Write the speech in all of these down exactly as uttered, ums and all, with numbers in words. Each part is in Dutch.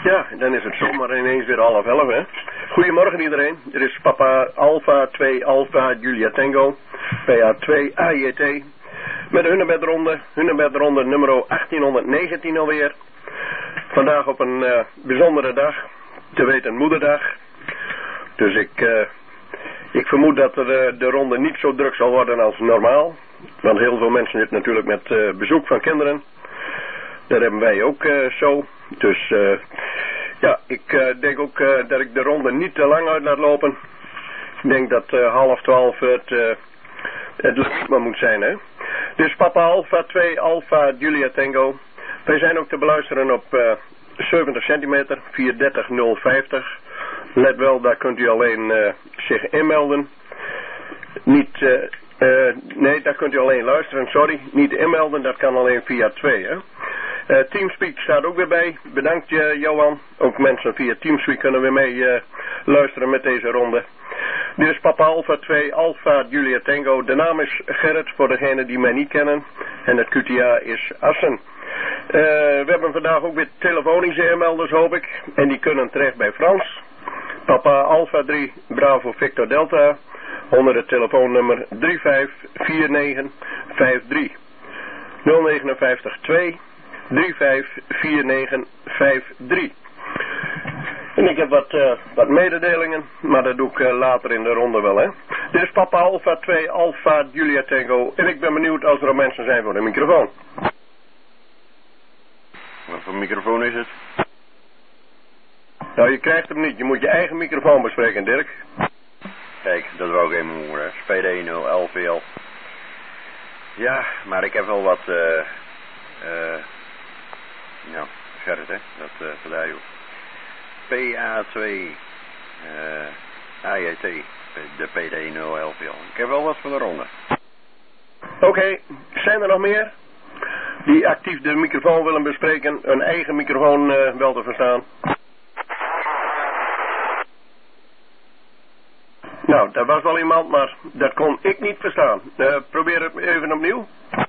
Ja, dan is het zomaar ineens weer half elf, hè. Goedemorgen iedereen. Er is Papa Alpha twee Alpha Julia Tango, P A twee A J T, met de Hunebedronde, Hunebedronde nummer achttienhonderdnegentien alweer. Vandaag op een uh, bijzondere dag, te weten moederdag. Dus ik, uh, ik vermoed dat er, uh, de ronde niet zo druk zal worden als normaal. Want heel veel mensen zitten natuurlijk met uh, bezoek van kinderen. Dat hebben wij ook uh, zo. Dus uh, ja, ik uh, denk ook uh, dat ik de ronde niet te lang uit laat lopen. Ik denk dat uh, half twaalf het, uh, het lukt maar moet zijn, hè. Dus Papa Alpha twee Alpha Julia Tango. Wij zijn ook te beluisteren op uh, zeventig centimeter, vierhonderddertig nul vijftig. Let wel, daar kunt u alleen uh, zich inmelden. Niet... Uh, Uh, nee, daar kunt u alleen luisteren, sorry. Niet inmelden, dat kan alleen via twee, hè. Uh, Teamspeak staat ook weer bij. Bedankt uh, Johan. Ook mensen via Teamspeak kunnen weer mee uh, luisteren met deze ronde. Dit is Papa Alpha twee Alpha Julia Tango. De naam is Gerrit, voor degenen die mij niet kennen. En het Q T A is Assen. Uh, we hebben vandaag ook weer telefonische inmelders, hoop ik. En die kunnen terecht bij Frans. Papa Alpha drie Bravo Victor Delta. Onder het telefoonnummer drie vijf vier negen vijf drie nul negen vijf twee drie vijf vier negen vijf drie. En ik heb wat, uh, wat mededelingen, maar dat doe ik uh, later in de ronde wel, hè. Dit is Papa Alpha twee Alpha Julia Tango en ik ben benieuwd als er mensen zijn voor de microfoon. Wat voor microfoon is het? Nou, je krijgt hem niet. Je moet je eigen microfoon bespreken, Dirk. Kijk, dat wou ik even horen. S P D nul L V L. Ja, maar ik heb wel wat... eh... Uh, uh, nou, Gerrit, hè. Dat uh, vandaar, joh. P A twee... Uh, A J T. De P D nul L V L. Ik heb wel wat van de ronde. Oké, okay. Zijn er nog meer die actief de microfoon willen bespreken? Een eigen microfoon uh, wel te verstaan? Nou, daar was wel iemand, maar dat kon ik niet verstaan. Uh, probeer het even opnieuw.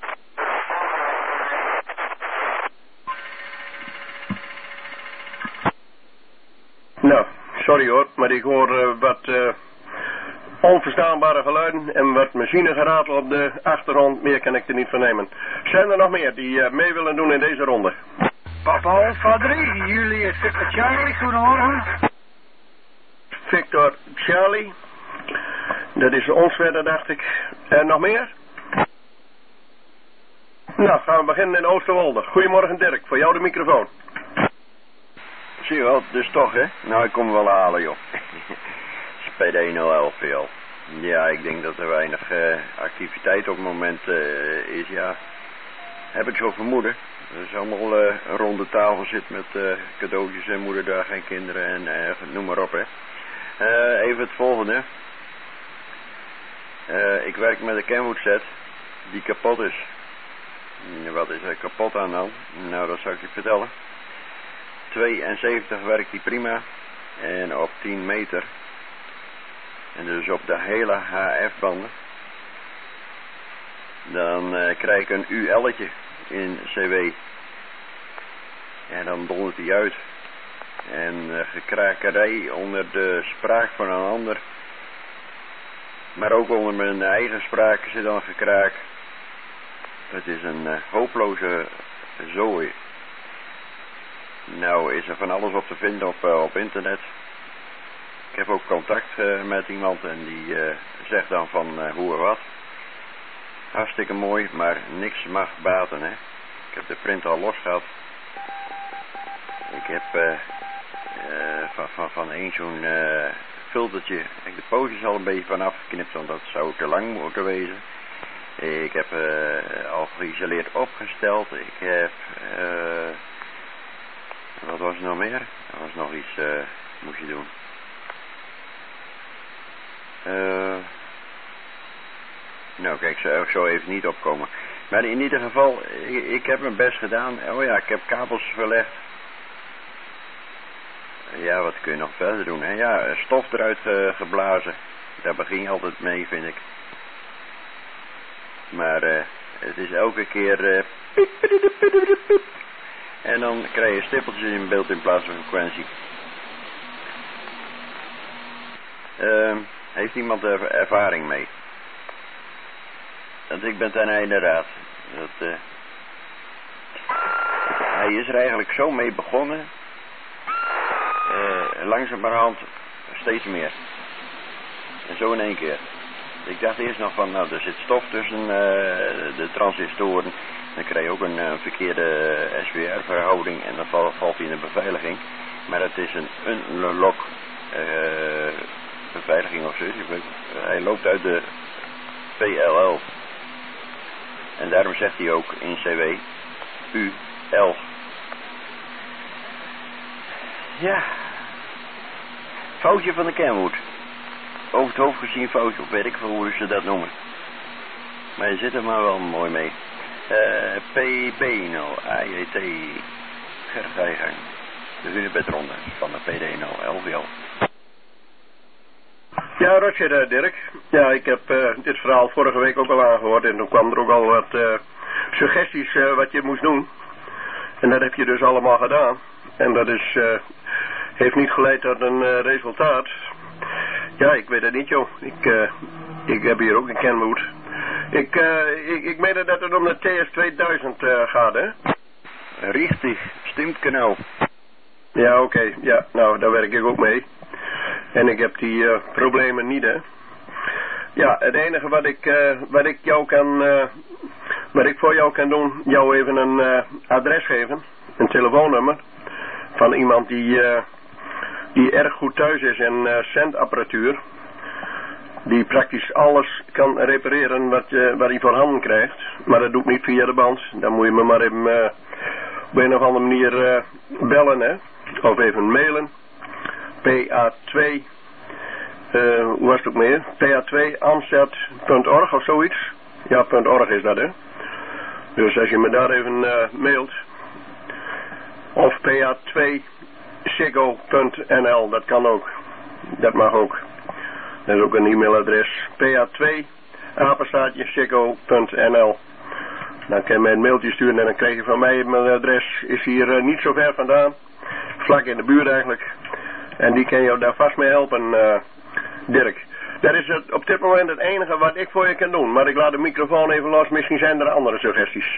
Nou, sorry hoor, maar ik hoor uh, wat uh, onverstaanbare geluiden en wat machinegeratel op de achtergrond. Meer kan ik er niet van nemen. Zijn er nog meer die uh, mee willen doen in deze ronde? Papa Alpha drie, jullie is Victor Charlie, goedemorgen. Victor Charlie. Dat is ons verder, dacht ik. En nog meer? Nou, gaan we beginnen in Oosterwolde. Goedemorgen Dirk, voor jou de microfoon. Zie je wel, dus toch, hè? Nou, ik kom wel halen, joh. S P D nul L V L. Ja, ik denk dat er weinig uh, activiteit op het moment uh, is, ja. Heb ik zo vermoeden. Er is allemaal uh, een ronde tafel zit met uh, cadeautjes en moederdag en kinderen en uh, noem maar op, hè. Uh, even het volgende. Uh, ik werk met een Kenwood set die kapot is. Wat is er kapot aan dan? Nou, dat zou ik je vertellen. tweeënzeventig werkt die prima. En op tien meter. En dus op de hele H F-banden. Dan uh, krijg ik een U L'tje in C W. En dan dondert hij uit. En uh, gekrakerij onder de spraak van een ander. Maar ook onder mijn eigen spraak zit dan gekraak. Het is een uh, hopeloze zooi. Nou is er van alles op te vinden op, uh, op internet. Ik heb ook contact uh, met iemand en die uh, zegt dan van uh, hoe en wat. Hartstikke mooi, maar niks mag baten, hè. Ik heb de print al los gehad. Ik heb uh, uh, van, van, van één zo'n uh, filtertje, ik de pootjes al een beetje van afgeknipt, want dat zou te lang moeten wezen. Ik heb uh, al geïsoleerd opgesteld. Ik heb, uh, wat was er nog meer? Er was nog iets, uh, moest je doen. Uh, nou kijk, zou zo even niet opkomen. Maar in ieder geval, ik, ik heb mijn best gedaan. Oh ja, ik heb kabels verlegd. Ja, wat kun je nog verder doen? Hè? Ja, stof eruit uh, geblazen. Daar begin je altijd mee, vind ik. Maar uh, het is elke keer... Uh, piep, piep, piep, piep, piep. En dan krijg je stippeltjes in beeld in plaats van frequentie. Uh, heeft iemand er ervaring mee? Want ik ben ten einde raad. Dat, uh, hij is er eigenlijk zo mee begonnen. Uh, langzamerhand steeds meer. En zo in één keer. Ik dacht eerst nog van, nou, er zit stof tussen uh, de transistoren. Dan krijg je ook een uh, verkeerde S W R-verhouding en dan val, valt hij in de beveiliging. Maar het is een unlock uh, beveiliging of zo. Uh, hij loopt uit de P L L. En daarom zegt hij ook in C W U L. Ja. Foutje van de Kenwood. Over het hoofd gezien foutje, of weet ik veel hoe ze dat noemen. Maar je zit er maar wel mooi mee. Uh, P B nul, A J T, Gergijgang. De hunebedronde van de P D nul, L V L. Ja, Roger, Dirk. Ja, ik heb uh, dit verhaal vorige week ook al aangehoord en toen kwam er ook al wat uh, suggesties uh, wat je moest doen. En dat heb je dus allemaal gedaan. En dat is, uh, heeft niet geleid tot een uh, resultaat. Ja, ik weet het niet, joh. Ik, uh, ik heb hier ook een Kenwood. Ik, uh, ik, ik meen dat het om de T S tweeduizend uh, gaat, hè? Richtig, stimmt genau. Ja, oké. Okay. Ja, nou, daar werk ik ook mee. En ik heb die uh, problemen niet, hè. Ja, het enige wat ik, uh, wat ik jou kan, uh, wat ik voor jou kan doen, jou even een uh, adres geven, een telefoonnummer, van iemand die, uh, die erg goed thuis is in uh, zendapparatuur, die praktisch alles kan repareren wat, je, wat hij voor handen krijgt, maar dat doet niet via de band, dan moet je me maar even uh, op een of andere manier uh, bellen, hè, of even mailen. P A twee, uh, hoe was het ook meer? P A twee amsterdam punt org of zoiets. Ja, .org is dat, hè. Dus als je me daar even uh, mailt. Of P A twee siggo punt n l, dat kan ook. Dat mag ook. Dat is ook een e-mailadres. P A twee apenstaartje siggo punt n l. Dan kan je mij een mailtje sturen en dan krijg je van mij, mijn adres is hier uh, niet zo ver vandaan. Vlak in de buurt eigenlijk. En die kan jou daar vast mee helpen, uh, Dirk. Dat is het, op dit moment het enige wat ik voor je kan doen. Maar ik laat de microfoon even los, misschien zijn er andere suggesties.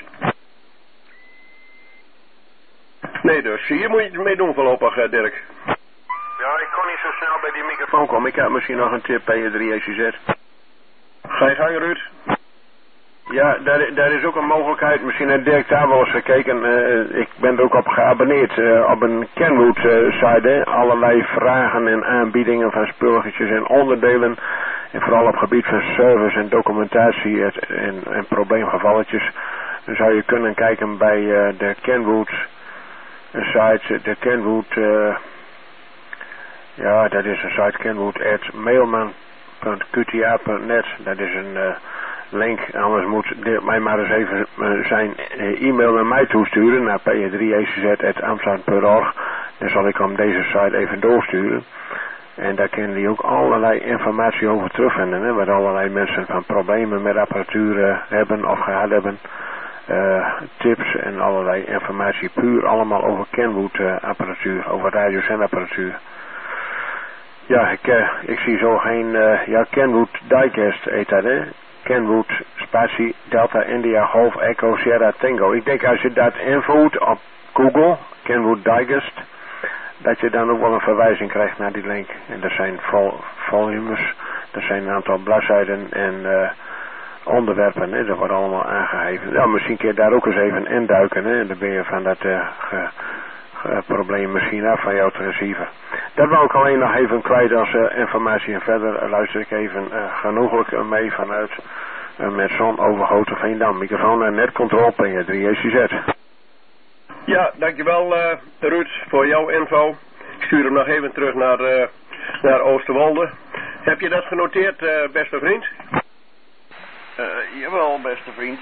Nee dus, hier moet je het mee doen voorlopig, uh, Dirk. Ja, ik kon niet zo snel bij die microfoon. Phone kom, ik heb misschien nog een tip bij je drie E C Z. Ga je gang, Ruud? Ja, daar, daar is ook een mogelijkheid. Misschien heeft Dirk daar wel eens gekeken. Uh, ik ben er ook op geabonneerd. Uh, op een Kenwood uh, site. Allerlei vragen en aanbiedingen van spulletjes en onderdelen. En vooral op gebied van service en documentatie en, en probleemgevalletjes. Dan zou je kunnen kijken bij uh, de Kenwood uh, site. De Kenwood... Uh, ja, dat is een site Kenwood at mailman punt q t a punt net. Dat is een... Uh, link, anders moet Dirk mij maar eens even uh, zijn uh, e-mail naar mij toesturen, naar p drie e c z at amsterdam punt org. Dan zal ik hem deze site even doorsturen. En daar kunnen die ook allerlei informatie over terugvinden, hè, wat allerlei mensen van problemen met apparatuur uh, hebben of gehad hebben. Uh, tips en allerlei informatie, puur allemaal over Kenwood uh, apparatuur, over radiozendapparatuur. Ja, ik, uh, ik zie zo geen, uh, ja, Kenwood Diecast heet dat, hè. Kenwood, spatie, Delta, India, Golf, Echo, Sierra, Tango. Ik denk als je dat invoert op Google, Kenwood Diecast, dat je dan ook wel een verwijzing krijgt naar die link. En er zijn vol, volumes, er zijn een aantal bladzijden en uh, onderwerpen, hè, dat wordt allemaal aangegeven. Ja, misschien kun je daar ook eens even induiken, hè, dan ben je van dat uh, ge, ge, probleem misschien af van jouw receiver. Dat wou ik alleen nog even kwijt als uh, informatie en verder uh, luister ik even uh, genoeglijk uh, mee vanuit uh, met zon overgoten Veendam. Microfoon en netcontrole P drie E C Z. Ja, dankjewel uh, Ruud voor jouw info. Ik stuur hem nog even terug naar, uh, naar Oosterwolde. Heb je dat genoteerd, uh, beste vriend? Uh, jawel, beste vriend.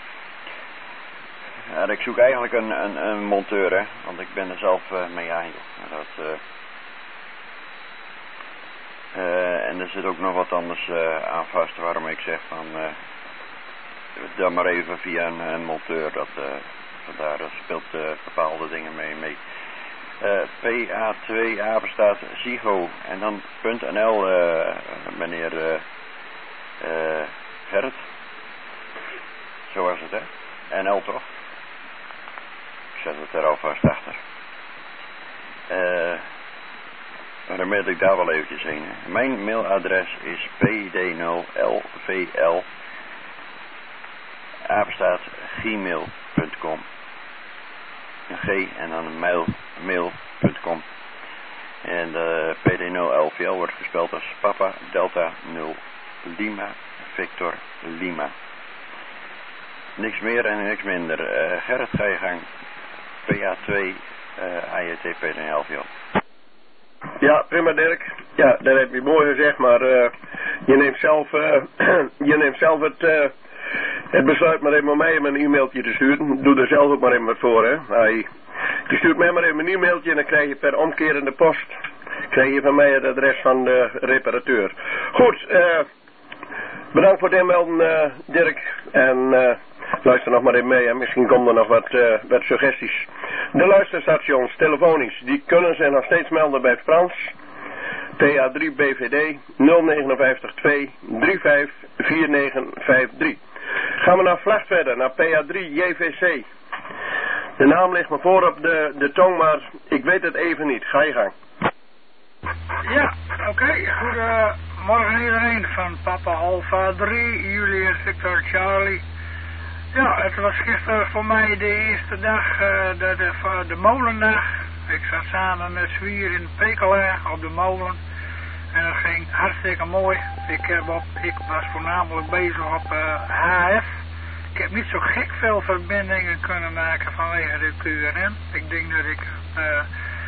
Ja, ik zoek eigenlijk een, een, een monteur, hè, want ik ben er zelf uh, mee aan. Dat, uh, uh, en er zit ook nog wat anders uh, aan vast, waarom ik zeg van, uh, dan maar even via een, een monteur, dat, uh, vandaar dat speelt uh, bepaalde dingen mee. mee. Uh, P A twee apenstaat Zigo en dan .nl uh, meneer uh, uh, Gerrit. Zo was het, hè? N L toch? Ik zet het er alvast achter. Uh, dan meld ik daar wel eventjes heen. Mijn mailadres is p d nul l v l apenstaat gmail punt com. Een G en dan een mail, mail punt com. En de P D nul L V L wordt gespeld als Papa Delta nul Lima Victor Lima. Niks meer en niks minder. Uh, Gerrit, ga je gang. P A twee uh, A J T P D nul L V L. Ja, prima Dirk. Ja, dat heb je mooi gezegd, maar uh, je neemt zelf, uh, je neemt zelf het, uh, het besluit maar even om mij een e-mailtje te sturen. Doe er zelf ook maar even wat voor, hè. Hij, je stuurt mij maar even een e-mailtje en dan krijg je per omkerende post, krijg je van mij het adres van de reparateur. Goed, uh, bedankt voor het inmelden, uh, Dirk. En uh, luister nog maar even mee en misschien komen er nog wat, uh, wat suggesties. De luisterstations, telefonisch, die kunnen zich nog steeds melden bij Frans. P A drie B V D nul negen vijf twee drie vijf vier negen vijf drie. Gaan we naar Vlacht verder, naar P A drie J V C. De naam ligt me voor op de, de tong, maar ik weet het even niet. Ga je gang. Ja, oké. Okay. Goedemorgen iedereen van Papa Alpha drie, Julius Victor Charlie. Ja, het was gisteren voor mij de eerste dag, uh, de, de, de molendag. Ik zat samen met Zwier in Pekela op de molen. En dat ging hartstikke mooi. Ik, heb op, ik was voornamelijk bezig op uh, H F. Ik heb niet zo gek veel verbindingen kunnen maken vanwege de Q R M. Ik denk dat ik uh,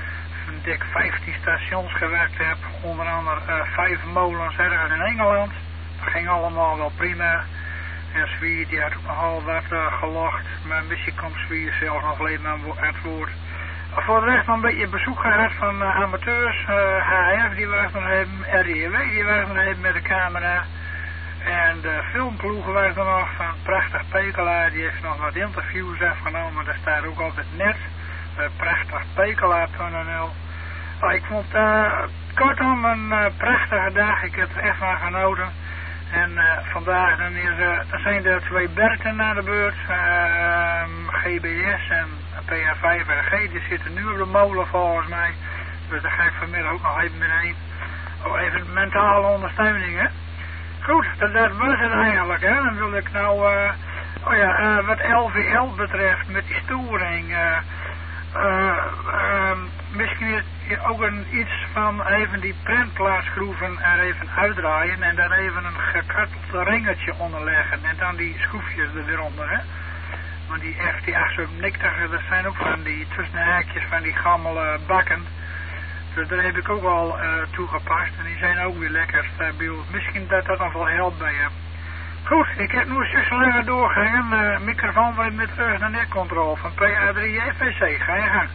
dik vijftien stations gewerkt heb. Onder andere uh, vijf molens ergens in Engeland. Dat ging allemaal wel prima. En Zwier die had ook nogal wat uh, gelogd. Maar misschien komt Zwier zelf nog alleen aan het woord. Voor de rest nog een beetje bezoek gehad van uh, amateurs. Uh, H F die was nog even, R I W die was nog even met de camera. En de filmploeg was er nog van Prachtig Pekela. Die heeft nog wat interviews afgenomen. Dat staat ook op het net. Uh, prachtig pekela punt n l. Oh, ik vond uh, kortom een uh, prachtige dag. Ik heb er echt van genoten. En uh, vandaag dan is, uh, dan zijn er twee Berten naar de beurt. Uh, G B S en P A vijf R G. Die zitten nu op de molen volgens mij. Dus daar ga ik vanmiddag ook nog even mee. Oh, even mentale ondersteuning, hè. Goed, dat, dat was het eigenlijk, hè. Dan wil ik nou, uh, oh ja, uh, wat L V L betreft met die storing. Uh, uh, uh, misschien is het ook een, iets van even die prentplaatschroeven er even uitdraaien en dan even een gekarteld ringetje onderleggen en dan die schroefjes er weer onder, hè. Want die F T achtenzestig, dat zijn ook van die tussenhaakjes van die gammele bakken. Dus daar heb ik ook al uh, toegepast en die zijn ook weer lekker stabiel. Misschien dat dat nog wel helpt bij je. Goed, ik heb nu een stukje langer doorgegaan. Uh, microfoon weer met terug naar netcontrole van P A drie J V C. Ga je gang.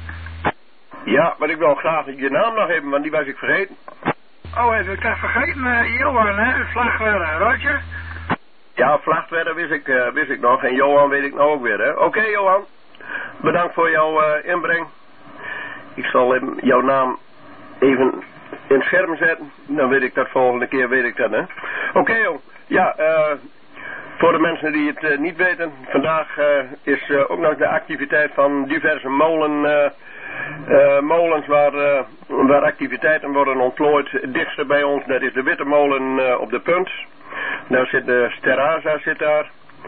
Ja, maar ik wil graag je naam nog hebben, want die was ik vergeten. Oh, heb ik dat vergeten? Uh, Johan, hè? Vlagwerder, Roger? Ja, Vlagwerder wist ik, uh, wist ik nog en Johan weet ik nou ook weer, hè. Oké, okay, Johan. Bedankt voor jouw uh, inbreng. Ik zal uh, jouw naam even in het scherm zetten. Dan weet ik dat volgende keer, weet ik dat, hè. Oké, okay, joh. Ja, uh, voor de mensen die het uh, niet weten. Vandaag uh, is uh, ook nog de activiteit van diverse molen, uh, uh, molens waar, uh, waar activiteiten worden ontplooid. Het dichtste bij ons, dat is de Witte Molen uh, op de Punt. Daar zit de Steraza zit daar.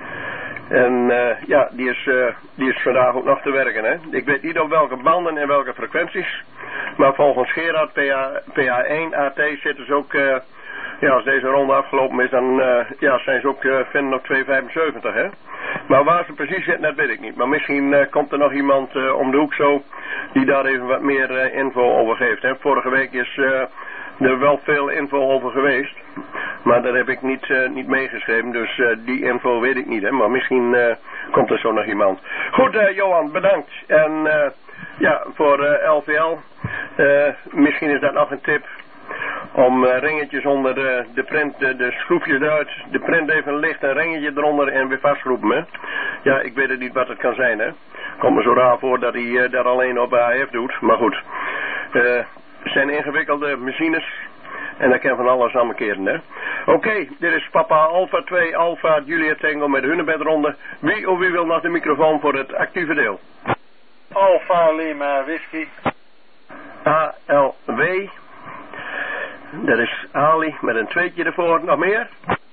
En uh, ja, die is, uh, die is vandaag ook nog te werken, hè. Ik weet niet op welke banden en welke frequenties. Maar volgens Gerard P A één A T zitten ze ook, uh, ja, als deze ronde afgelopen is, dan uh, ja, zijn ze ook uh, vinden op twee vijfenzeventig, hè. Maar waar ze precies zitten, dat weet ik niet. Maar misschien uh, komt er nog iemand uh, om de hoek zo, die daar even wat meer uh, info over geeft, hè. Vorige week is uh, er wel veel info over geweest. Maar dat heb ik niet, uh, niet meegeschreven, dus uh, die info weet ik niet, hè. Maar misschien uh, komt er zo nog iemand. Goed, uh, Johan, bedankt. En uh, ja, voor uh, L V L, uh, misschien is dat nog een tip om uh, ringetjes onder de, de print, de, de schroefjes eruit, de print even licht, een ringetje eronder en weer vastschroepen, hè. Ja, ik weet het niet wat het kan zijn, hè. Komt me zo raar voor dat hij uh, dat alleen op H F doet, maar goed. Uh, het zijn ingewikkelde machines en dat kan van alles aan keren, hè. Oké, okay, dit is Papa Alpha twee Alpha Julia Tango met de hunebedronde. Wie of wie wil nog de microfoon voor het actieve deel? Alpha Lima Whisky. A L W. Dat is Ali met een tweetje ervoor. Nog meer?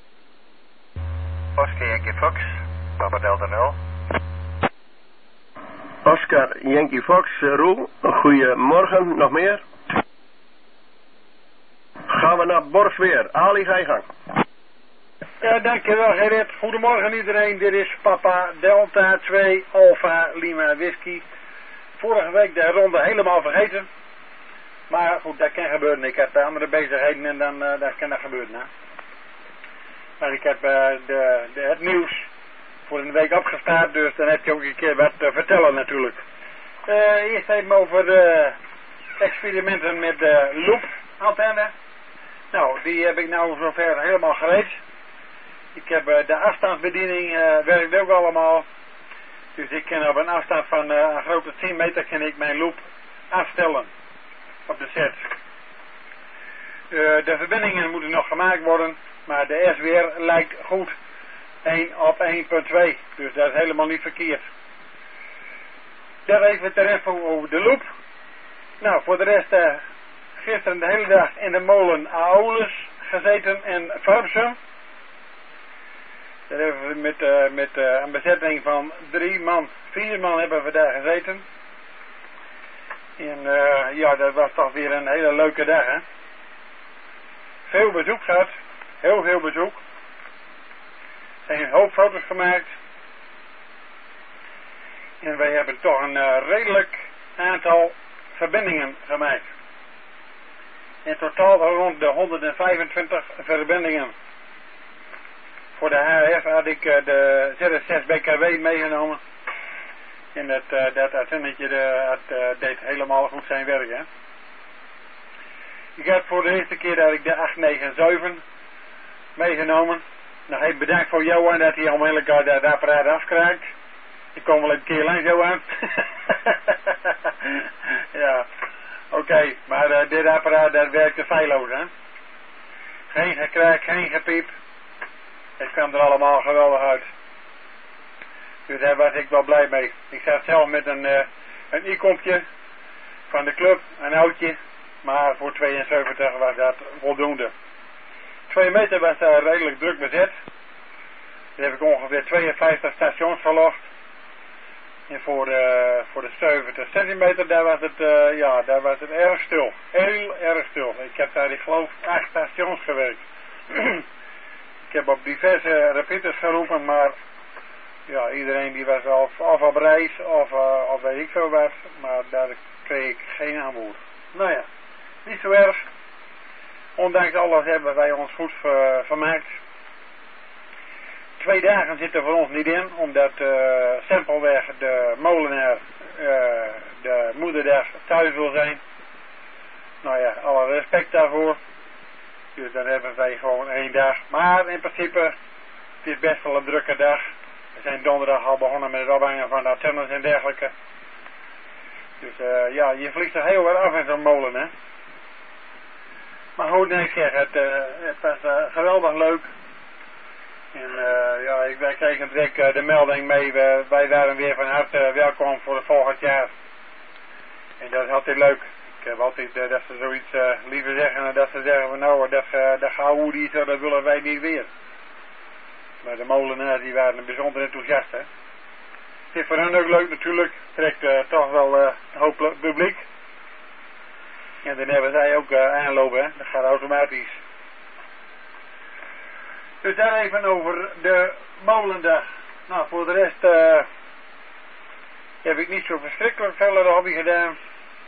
Oscar Yankee Fox, Papa Delta nul. Oscar Yankee Fox, uh, Roel. Goedemorgen. Nog meer? Gaan we naar Borsweer. Ali, ga je gang. Ja, dankjewel Gerrit. Goedemorgen iedereen. Dit is Papa Delta twee Alpha Lima Whisky. Vorige week de ronde helemaal vergeten. Maar goed, dat kan gebeuren. Ik heb andere bezigheden en dan uh, dat kan dat gebeuren. Hè? Maar ik heb uh, de, de, het nieuws voor een week opgestart, dus dan heb je ook een keer wat te vertellen natuurlijk. Uh, eerst even over de experimenten met de loop antenne. Nou, die heb ik nou zover helemaal gereed. Ik heb uh, de afstandsbediening, uh, werkt ook allemaal. Dus ik kan op een afstand van uh, een grote tien meter kan ik mijn loop afstellen op de set. Uh, de verbindingen moeten nog gemaakt worden, maar de S W R lijkt goed. één op één punt twee, dus dat is helemaal niet verkeerd. Dat even ter info over de loop. Nou, voor de rest, uh, gisteren de hele dag in de molen Aolus gezeten in Farmsum. Daar hebben we met, uh, met uh, een bezetting van drie man, vier man hebben we daar gezeten. En uh, ja, dat was toch weer een hele leuke dag, hè. Veel bezoek gehad, heel veel bezoek. Er zijn een hoop foto's gemaakt. En wij hebben toch een uh, redelijk aantal verbindingen gemaakt. In totaal rond de honderdvijfentwintig verbindingen. Voor de H F had ik uh, de Z S zes B K W meegenomen. En dat, uh, dat uitzendetje uh, deed helemaal goed zijn werk, hè. Ik heb voor de eerste keer dat ik de acht negen zeven meegenomen. Nog even bedankt voor Johan dat hij onmiddellijk uh, dat apparaat afkraakt. Ik kom wel een keer langs, Johan. Ja, oké. Okay. Maar uh, dit apparaat dat werkte feilloos, hè. Geen gekraak, geen gepiep. Het kwam er allemaal geweldig uit. Dus daar was ik wel blij mee. Ik zat zelf met een, uh, een i-kompje van de club, een oudje. Maar voor tweeënzeventig was dat voldoende. Twee meter was daar redelijk druk bezet. Daar heb ik ongeveer tweeënvijftig stations verlost. En voor, uh, voor de zeventig centimeter, daar was het, uh, ja, daar was het erg stil. Heel erg stil. Ik heb daar, ik geloof, acht stations gewerkt. Ik heb op diverse repeaters geroepen, maar ja, iedereen die was of, of op reis of, uh, of weet ik veel wat, maar daar kreeg ik geen aanvoer. Nou ja, niet zo erg. Ondanks alles hebben wij ons goed ver, vermaakt. Twee dagen zitten voor ons niet in, omdat uh, simpelweg de molenaar uh, de moederdag thuis wil zijn. Nou ja, alle respect daarvoor. Dus dan hebben wij gewoon één dag. Maar in principe, het is best wel een drukke dag. We zijn donderdag al begonnen met het ophangen van de antennes en dergelijke. Dus uh, ja, je vliegt er heel erg af in zo'n molen, hè. Maar goed, nee, ik zeg, het, uh, het was uh, geweldig leuk. En uh, ja, ik, wij kregen direct uh, de melding mee. We, wij waren weer van harte uh, welkom voor het volgend jaar. En dat is altijd leuk. Ik heb altijd uh, dat ze zoiets uh, liever zeggen dan dat ze zeggen van nou, dat, uh, dat gehouden die zo, dat willen wij niet weer. Maar de molenaars die waren bijzonder enthousiast, hè. Het is voor hen ook leuk natuurlijk. Trekt uh, toch wel uh, een hoop publiek. En dan hebben zij ook uh, aanlopen, hè. Dat gaat automatisch. Dus daar even over de molendag. Nou, voor de rest uh, heb ik niet zo verschrikkelijk veel hobby gedaan.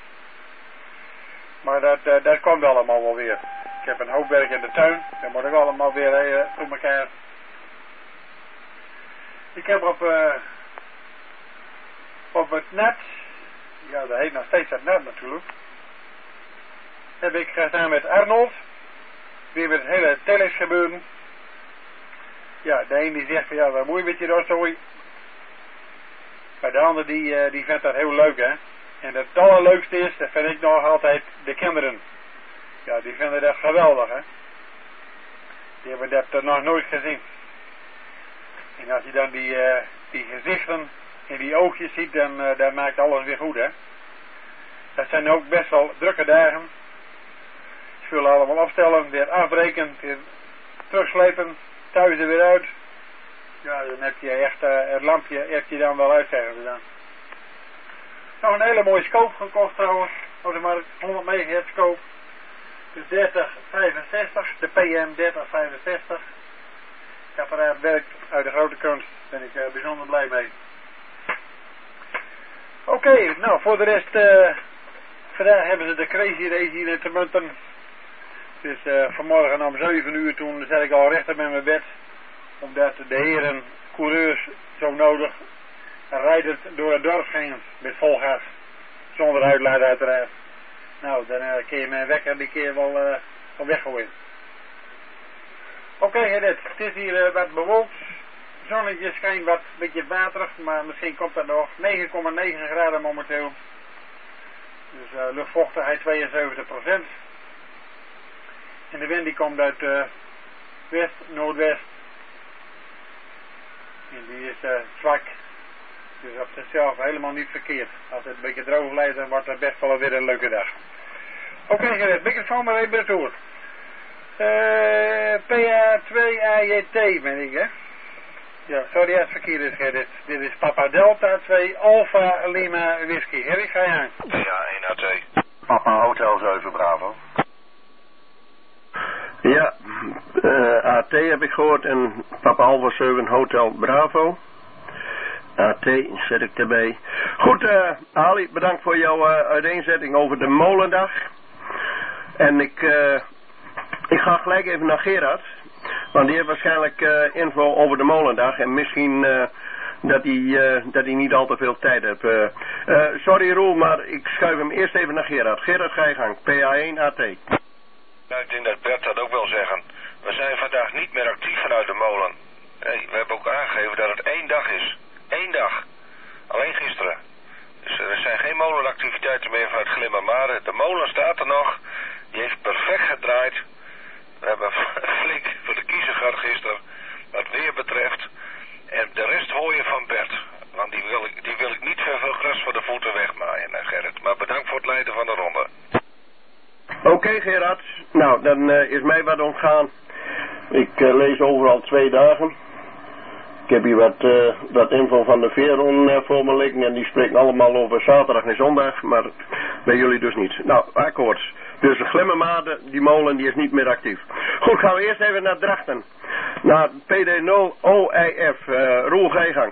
Maar dat, uh, dat komt allemaal wel weer. Ik heb een hoop werk in de tuin. Dat moet ik allemaal weer uh, voor elkaar. Ik heb op, uh, op het net, ja dat heet nog steeds het net natuurlijk, heb ik gestaan met Arnold. weer met het hele telex gebeuren. Ja, de een die zegt van ja, wat moet je met je rotzooi? Maar de ander die, uh, die vindt dat heel leuk, hè. En het allerleukste is, dat vind ik nog altijd de kinderen. Ja, die vinden dat geweldig, hè. Die hebben dat uh, nog nooit gezien. En als je dan die, uh, die gezichten en die oogjes ziet, dan, uh, dan maakt alles weer goed, hè. Dat zijn ook best wel drukke dagen. Ze willen allemaal afstellen, weer afbreken, weer terugslepen, thuis er weer uit. Ja, dan heb je echt, uh, het lampje heb je dan wel uit, zeggen ze dan. Nog een hele mooie scope gekocht trouwens, op de markt, honderd megahertz scope. Dus dertig vijfenzestig, de P M dertig vijfenzestig. Het apparaat werkt uit de grote kunst, daar ben ik uh, bijzonder blij mee. Oké, okay, nou voor de rest, uh, vandaag hebben ze de Crazy Race hier in Termunten. Dus uh, vanmorgen om zeven uur toen zat ik al rechter met mijn bed. Omdat de heren coureurs zo nodig rijdend door het dorp gingen met vol gas. Zonder uitlaat uiteraard. Nou, dan uh, kun je mijn wekker die keer wel, uh, wel weggooien. Oké, okay, het is hier uh, wat bewolkt. Zonnetje schijnt wat een beetje waterig, maar misschien komt dat nog. negen komma negen graden momenteel. Dus uh, luchtvochtigheid tweeënzeventig procent. En de wind die komt uit uh, west, noordwest. En die is uh, zwak. Dus op zichzelf helemaal niet verkeerd. Als het een beetje droog blijft, dan wordt het best wel weer een leuke dag. Oké, okay, Gerrit, microfoon maar even retour. Uh, P A twee A J T ben ik, hè? Ja, sorry als het verkeerd is, Gerrit. Dit is Papa Delta twee Alpha Lima Whisky. Gerrit, ga je aan? Ja, één A T. Papa Hotel zeven Bravo. Ja, uh, A T heb ik gehoord en Papa Alpha zeven Hotel Bravo. A T zet ik erbij. Goed, uh, Ali, bedankt voor jouw uh, uiteenzetting over de molendag. En ik, uh, ik ga gelijk even naar Gerard. Want die heeft waarschijnlijk uh, info over de molendag. En misschien uh, dat hij uh, dat hij niet al te veel tijd heeft. Uh, uh, sorry Roel, maar ik schuif hem eerst even naar Gerard. Gerard, ga je gang. P A één A T. Nou, ik denk dat Bert dat ook wil zeggen. We zijn vandaag niet meer actief vanuit de molen. Hey, we hebben ook aangegeven dat het één dag is. Eén dag. Alleen gisteren. Dus er zijn geen molenactiviteiten meer vanuit Glimmermare. De molen staat er nog. Die heeft perfect gedraaid. We hebben flink voor de kiezer gehad gisteren. Wat weer betreft. En de rest hoor je van Bert. Want die wil ik, die wil ik niet veel gras voor de voeten wegmaaien, Gerrit. Maar bedankt voor het leiden van de ronde. Oké okay, Gerard. Nou, dan uh, is mij wat ontgaan. Ik uh, lees overal twee dagen. Ik heb hier wat, uh, wat info van de Veron uh, voor me liggen en die spreken allemaal over zaterdag en zondag, maar bij jullie dus niet. Nou, akkoord. Dus de Glimmermade, die molen, die is niet meer actief. Goed, gaan we eerst even naar Drachten. Naar P D nul O I F. Uh, Roel, ga je gang.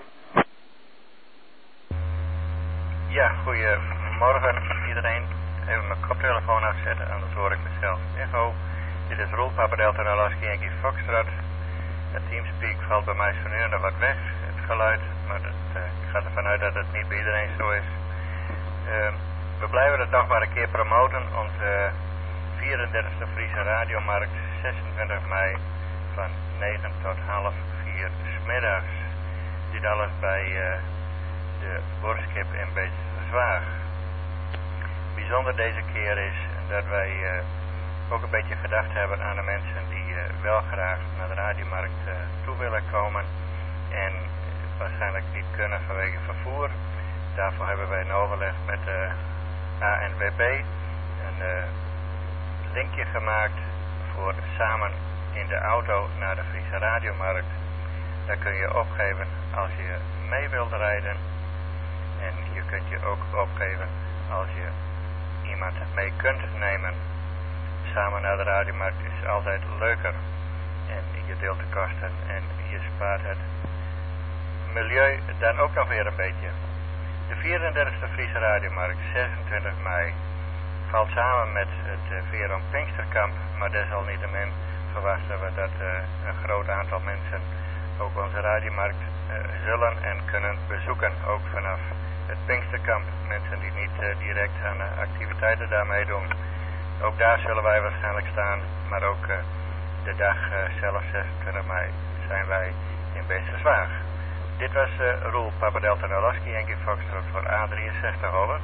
Ja, goedemorgen iedereen. Even mijn koptelefoon afzetten, anders hoor ik mezelf. Echo, dit is Roel, Papa Delta Alaska Yankee Foxtrot. Het Teamspeak valt bij mij zo nu en dan wat weg, het geluid, maar dat, uh, ik ga ervan uit dat het niet bij iedereen zo is. Uh, we blijven het nog maar een keer promoten, onze vierendertigste Friese radiomarkt, zesentwintig mei, van negen tot half vier 's middags. Dit alles bij uh, de Borskip in Beesterswaag. Bijzonder deze keer is dat wij uh, ook een beetje gedacht hebben aan de mensen die uh, wel graag naar de radiomarkt uh, toe willen komen en waarschijnlijk niet kunnen vanwege vervoer. Daarvoor hebben wij een overleg met de A N W B een uh, linkje gemaakt voor samen in de auto naar de Friese radiomarkt. Daar kun je opgeven als je mee wilt rijden en je kunt je ook opgeven als je iemand mee kunt nemen. Samen naar de radiomarkt is altijd leuker en je deelt de kosten en je spaart het milieu dan ook nog weer een beetje. De vierendertigste Friese radiomarkt, zesentwintig mei, valt samen met het uh, Veron Pinksterkamp, maar desalniettemin verwachten we dat uh, een groot aantal mensen ook onze radiomarkt uh, zullen en kunnen bezoeken, ook vanaf het Pinksterkamp. Mensen die niet uh, direct aan de activiteiten daarmee doen. Ook daar zullen wij waarschijnlijk staan, maar ook uh, de dag uh, zelf, zesentwintig mei, zijn wij in Beesterswaag. Dit was uh, Roel Papadelta Nolaski, Yankee Foxtrot voor A drieënzestig, over.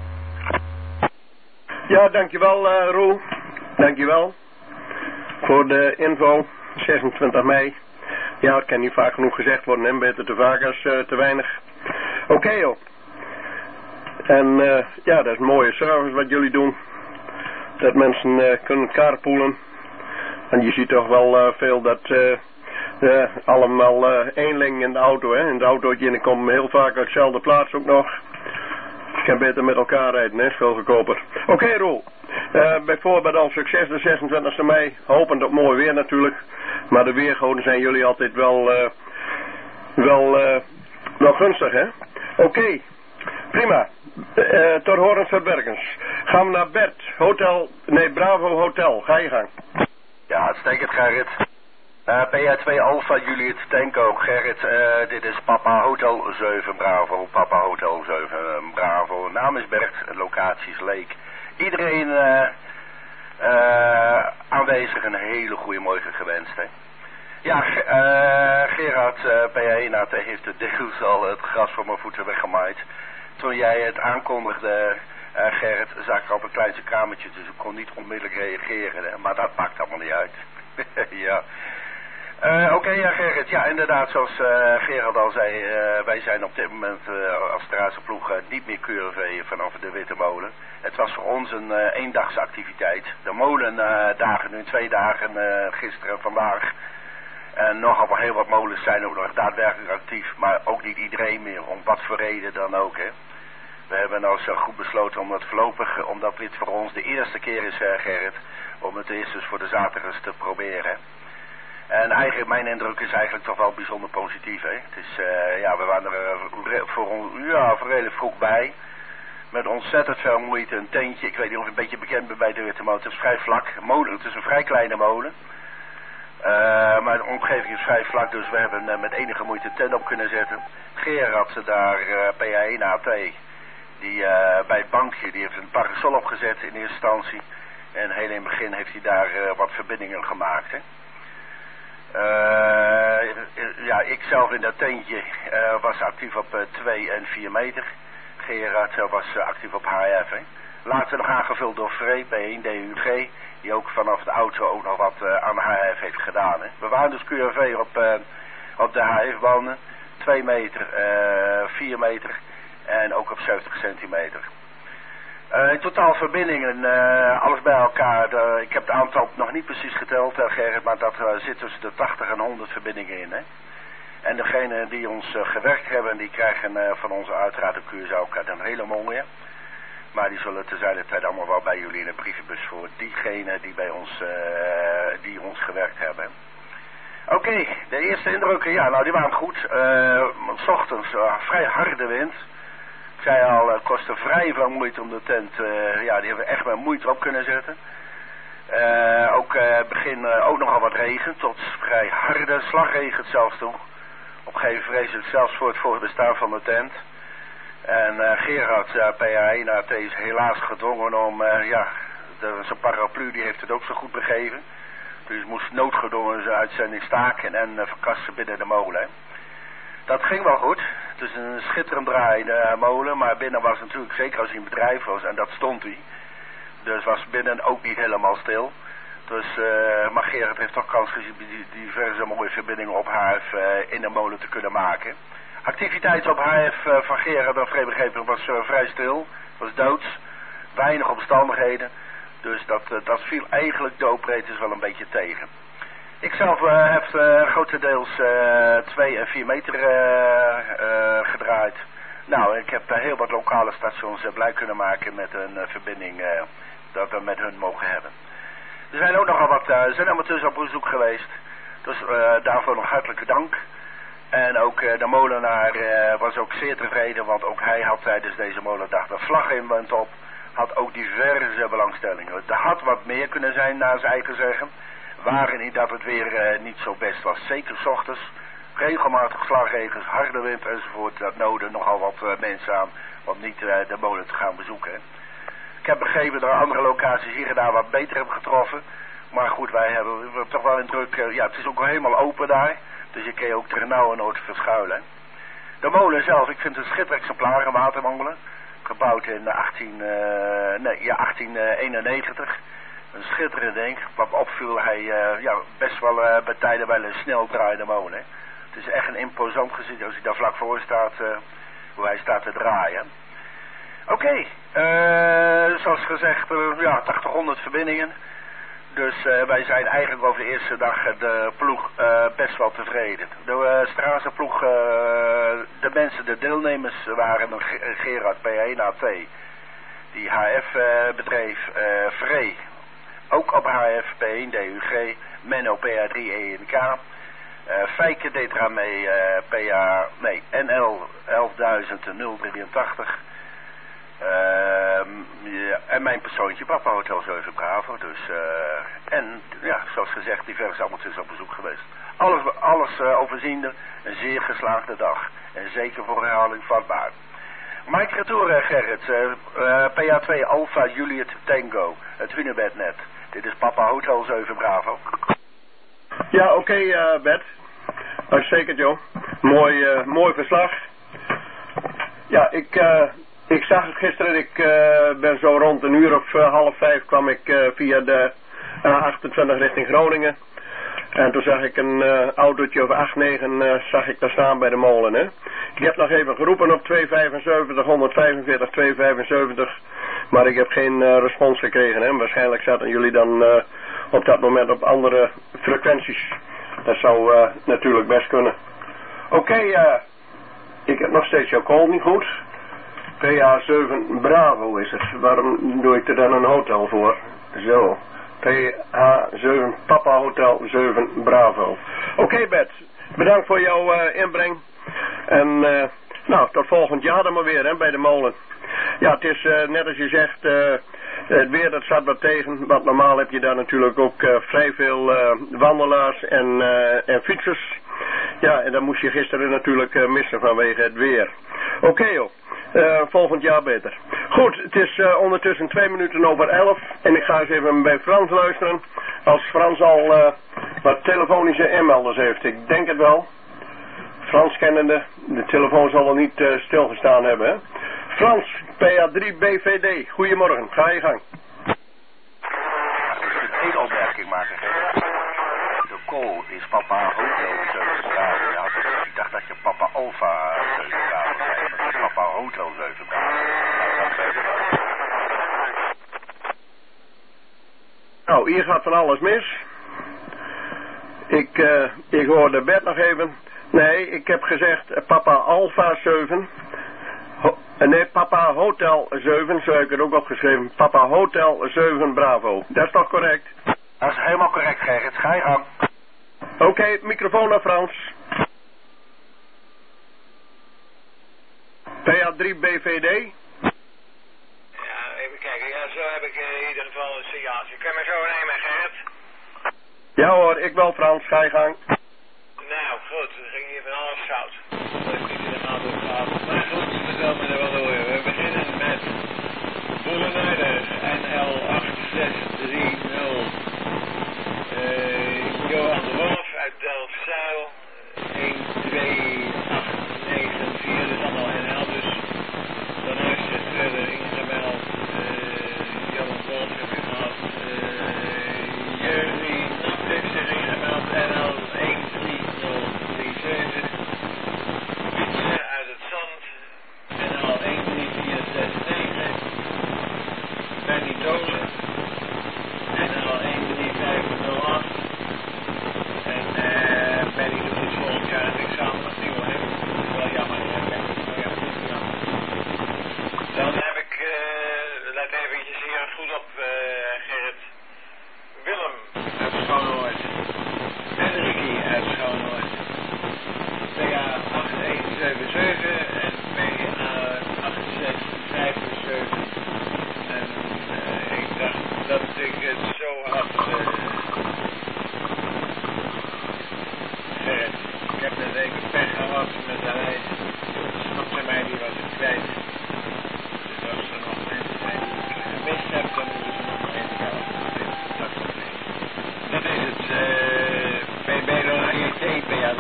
Ja, dankjewel uh, Roel. Dankjewel voor de info, zesentwintig mei. Ja, het kan niet vaak genoeg gezegd worden, hè? Beter te vaak als uh, te weinig. Oké okay, joh. En uh, ja, dat is een mooie service wat jullie doen. Dat mensen uh, kunnen carpoolen. En je ziet toch wel uh, veel dat uh, uh, allemaal uh, eenling in de auto, hè. In de autootje en ik kom heel vaak uit dezelfde plaats ook nog. Je kan beter met elkaar rijden, hè. Is veel goedkoper. Oké okay, Roel. Uh, bijvoorbeeld al succes de zesentwintigste mei. Hopend op mooi weer natuurlijk. Maar de weergoden zijn jullie altijd wel, uh, wel, uh, wel gunstig, hè. Oké. Okay. Prima. Uh, tot horens verbergens. Gaan we naar Bert. Hotel, nee, Bravo Hotel. Ga je gang. Ja, uitstekend Gerrit. Uh, P A twee Alpha Juliet Tango. Gerrit, uh, dit is Papa Hotel zeven Bravo. Papa Hotel zeven Bravo. Naam is Bert, locatie is Leek. Iedereen uh, uh, aanwezig een hele goede morgen gewenst. Hè? Ja, uh, Gerard, uh, P A één A T heeft de deels al het gras voor mijn voeten weggemaaid. Toen jij het aankondigde, uh, Gerrit, zag ik op een klein kamertje, dus ik kon niet onmiddellijk reageren. Hè? Maar dat maakt allemaal niet uit. ja. Uh, Oké, okay, ja Gerrit, ja inderdaad, zoals uh, Gerard al zei, uh, wij zijn op dit moment uh, als Straatse ploeg uh, niet meer Q R V vanaf de Witte Molen. Het was voor ons een uh, eendagsactiviteit. De molen uh, dagen nu twee dagen, uh, gisteren en vandaag. En nogal heel wat molens zijn ook nog daadwerkelijk actief, maar ook niet iedereen meer, om wat voor reden dan ook. Hè. We hebben nou zo goed besloten om het voorlopig, omdat dit voor ons de eerste keer is, uh, Gerrit, om het eerst dus voor de zaterdags te proberen. En eigenlijk, mijn indruk is eigenlijk toch wel bijzonder positief. Hè. Het is, uh, ja, we waren er uh, voor, ja, voor redelijk vroeg bij. Met ontzettend veel moeite, een tentje. Ik weet niet of je een beetje bekend bent bij de Witte Molen. Het is vrij vlak. Molen, het is een vrij kleine molen. Uh, maar de omgeving is vrij vlak, dus we hebben uh, met enige moeite een tent op kunnen zetten. Gerard daar, uh, P A één A T, die uh, bij het bankje, die heeft een parasol opgezet in eerste instantie. En heel in het begin heeft hij daar uh, wat verbindingen gemaakt. Hè. Uh, ja, ik zelf in dat tentje uh, was actief op uh, twee en vier meter. Gerard uh, was uh, actief op H F. Hè. Later nog aangevuld door Free, P één D U G, die ook vanaf de auto ook nog wat uh, aan de H F heeft gedaan. Hè. We waren dus Q R V op, uh, op de H F-banden, twee meter, uh, vier meter en ook op zeventig centimeter. Uh, in totaal verbindingen, uh, alles bij elkaar, de, ik heb het aantal nog niet precies geteld, uh, Gerrit, maar dat uh, zit tussen de tachtig en honderd verbindingen in. Hè. En degenen die ons uh, gewerkt hebben, die krijgen uh, van ons uiteraard een Curaçao-kaart, een hele mooie. Maar die zullen te zijner tijd allemaal wel bij jullie in de brievenbus voor diegenen die bij ons, uh, die ons gewerkt hebben. Oké, okay, de eerste indrukken, ja, nou die waren goed. Uh, 's ochtends uh, vrij harde wind. Ik zei al, het kostte vrij veel moeite om de tent, uh, ja, die hebben we echt met moeite op kunnen zetten. Uh, ook uh, begin uh, ook nogal wat regen, tot vrij harde slagregen zelfs toe. Op een gegeven moment vrees ik zelfs voor het voorbestaan van de tent. En uh, Gerard, uh, P A één A T, is helaas gedwongen om, uh, ja, zijn paraplu die heeft het ook zo goed begeven. Dus moest noodgedwongen zijn uitzending staken en uh, verkassen binnen de molen. Dat ging wel goed. Het is een schitterend draaiende uh, molen, maar binnen was het natuurlijk, zeker als hij in bedrijf was, en dat stond hij. Dus was binnen ook niet helemaal stil. Dus, uh, maar Gerard heeft toch kans gezien die diverse mooie verbindingen op H F uh, in de molen te kunnen maken. Activiteit op H F uh, van Gerard en Vreemdbegeving was uh, vrij stil, was doods, weinig omstandigheden. Dus dat, uh, dat viel eigenlijk de operators wel een beetje tegen. Ik zelf uh, heb uh, grotendeels uh, twee en vier meter uh, uh, gedraaid. Nou, ik heb uh, heel wat lokale stations uh, blij kunnen maken met een uh, verbinding uh, dat we met hun mogen hebben. Er zijn ook nogal wat, uh, zijn amateurs op bezoek geweest. Dus uh, daarvoor nog hartelijke dank. En ook uh, de molenaar uh, was ook zeer tevreden, want ook hij had tijdens deze molendag de vlag in wand op. Had ook diverse belangstellingen. Er had wat meer kunnen zijn, naar zijn eigen zeggen. Waren niet dat het weer uh, niet zo best was. Zeker 's ochtends. Regelmatig slagregens, harde wind enzovoort. Dat nodigde nogal wat uh, mensen aan om niet uh, de molen te gaan bezoeken. Ik heb begrepen dat andere locaties hier en daar wat beter hebben getroffen. Maar goed, wij hebben, we hebben toch wel een druk... Uh, ja, het is ook wel helemaal open daar. Dus je kan je ook ter nauwe nood verschuilen. De molen zelf, ik vind het een schitterend exemplaar, een watermolen. Gebouwd in achttien, uh, nee, ja, achttien eenennegentig. Een schitterend ding. Wat me opviel, hij uh, ja, best wel uh, bij tijden wel een snel draaiende molen. Het is echt een imposant gezicht als hij daar vlak voor staat, uh, hoe hij staat te draaien. Oké, okay, uh, zoals gezegd, uh, ja, tachtighonderd verbindingen. Dus uh, wij zijn eigenlijk over de eerste dag de ploeg uh, best wel tevreden. De uh, Strazenploeg, uh, de mensen, de deelnemers waren Gerard P één A T, die H F uh, bedreef, uh, Vree, ook op H F P één D U G, Menno P A drie E N K, uh, Fijke deed eraan mee, uh, P A, nee, N L elfduizend drieëntachtig. Uh, ja, en mijn persoontje, Papa Hotel zeven Bravo. Dus, uh, en ja, zoals gezegd, diverse amateurs op bezoek geweest. Alles, alles uh, overziende, een zeer geslaagde dag. En zeker voor herhaling vatbaar. Mike Retour, uh, Gerrit, uh, uh, P A twee Alpha Juliet Tango, het Hunebednet. Dit is Papa Hotel zeven Bravo. Ja, oké, okay, uh, Bert. Uitstekend, joh. Mooi, uh, mooi verslag. Ja, ik... Uh, Ik zag het gisteren, ik uh, ben zo rond een uur of uh, half vijf kwam ik uh, via de A achtentwintig richting Groningen. En toen zag ik een uh, autootje of acht negen uh, zag ik daar staan bij de molen. Hè. Ik heb nog even geroepen op tweehonderdvijfenzeventig, honderdvijfenveertig, tweehonderdvijfenzeventig. Maar ik heb geen uh, respons gekregen. Hè. Waarschijnlijk zaten jullie dan uh, op dat moment op andere frequenties. Dat zou uh, natuurlijk best kunnen. Oké, okay, uh, ik heb nog steeds jouw call niet goed. P A zeven Bravo is het. Waarom doe ik er dan een hotel voor? Zo. P A zeven Papa Hotel zeven Bravo. Oké, okay, Bert. Bedankt voor jouw uh, inbreng. En uh, nou, tot volgend jaar dan maar weer hè, bij de molen. Ja, het is uh, net als je zegt, uh, het weer dat staat wat tegen. Want normaal heb je daar natuurlijk ook uh, vrij veel uh, wandelaars en, uh, en fietsers. Ja, en dat moest je gisteren natuurlijk uh, missen vanwege het weer. Oké okay, joh. Uh, volgend jaar beter. Goed, het is uh, ondertussen twee minuten over elf. En ik ga eens even bij Frans luisteren. Als Frans al uh, wat telefonische inmelders heeft. Ik denk het wel. Frans kennende. De telefoon zal wel niet uh, stilgestaan hebben. Hè? Frans, P A drie B V D. Goedemorgen, ga je gang. Ik moet één opmerking maken, Gerrit. De call is Papa Hotel zeven Bravo. Ja, ik dacht dat je Papa Alpha zeven Bravo zei. Maar het is Papa Hotel zeven Bravo. Nou, hier gaat van alles mis. Ik, uh, ik hoorde Bert nog even. Nee, ik heb gezegd uh, Papa Alpha zeven. Ho uh, nee, Papa Hotel zeven. Zo heb ik het ook opgeschreven. Papa Hotel zeven Bravo. Dat is toch correct? Dat is helemaal correct, Gerrit. Ga je gang. Oké, okay, microfoon naar Frans. P A drie B V D. Ja, even kijken. Ja, zo heb ik in ieder geval een signaaltje. Kun je me zo nemen, Gerrit? Ja hoor, ik wel Frans. Ga je gang. Nou, goed. Er ging hier van alles fout. Dat is niet in de gaten gehad. Maar goed, vertel me er wel door. We beginnen met Boelenijder N L acht zes drie nul. Uh, Johan de Wolf uit Delfzijl. een twee acht negen vier. Dat is allemaal N L dus. Daarnaast is verder ingemeld. Uh, Johan Wolf heb je gehad. Uh, Jerry Naptex is ingemeld. N L een drie nul drie zeven. Pietje uit het Zand. N L een drie vier zes negen. Benny Dolen.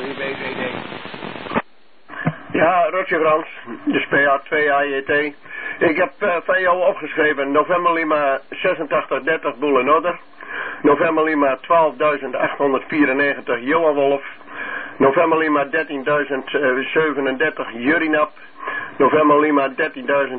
U B V D. Ja, Roger Grans, dus P A twee A J T. Ik heb uh, van jou opgeschreven November Lima zesentachtig dertig Boel en Odder. November Lima twaalfduizend achthonderdvierennegentig Johan Wolf. November Lima dertienduizend zevenendertig Jurinap. November Lima dertienduizend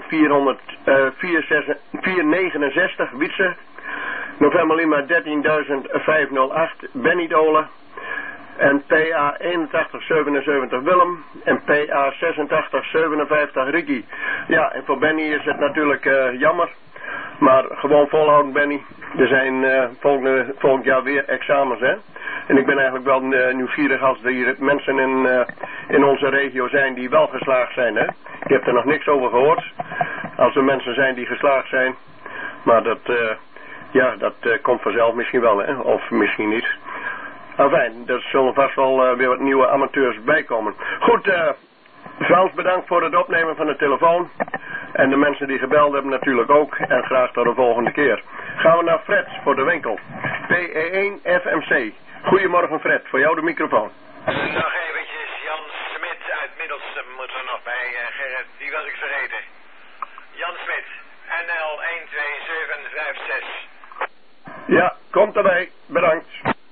vierhonderdnegenenzestig Wietse. November Lima dertienduizend vijfhonderdacht Benny Dolen. En P A eenentachtig zevenenzeventig Willem. En P A zesentachtig zevenenvijftig Ricky. Ja, en voor Benny is het natuurlijk uh, jammer. Maar gewoon volhouden, Benny. Er zijn uh, volgende, volgend jaar weer examens, hè. En ik ben eigenlijk wel uh, nieuwsgierig als er hier mensen in, uh, in onze regio zijn die wel geslaagd zijn, hè. Ik heb er nog niks over gehoord. Als er mensen zijn die geslaagd zijn. Maar dat, uh, ja, dat uh, komt vanzelf misschien wel, hè. Of misschien niet. Enfin, er zullen vast wel uh, weer wat nieuwe amateurs bijkomen. Goed, uh, Frans, bedankt voor het opnemen van de telefoon. En de mensen die gebeld hebben natuurlijk ook. En graag tot de volgende keer. Gaan we naar Fred voor de winkel. P E één F M C. Goedemorgen Fred, voor jou de microfoon. Nog eventjes, Jan Smit uit Middelstum moet er nog bij, uh, Gerrit. Die was ik vergeten. Jan Smit, N L een twee zeven vijf zes. Ja, komt erbij. Bedankt.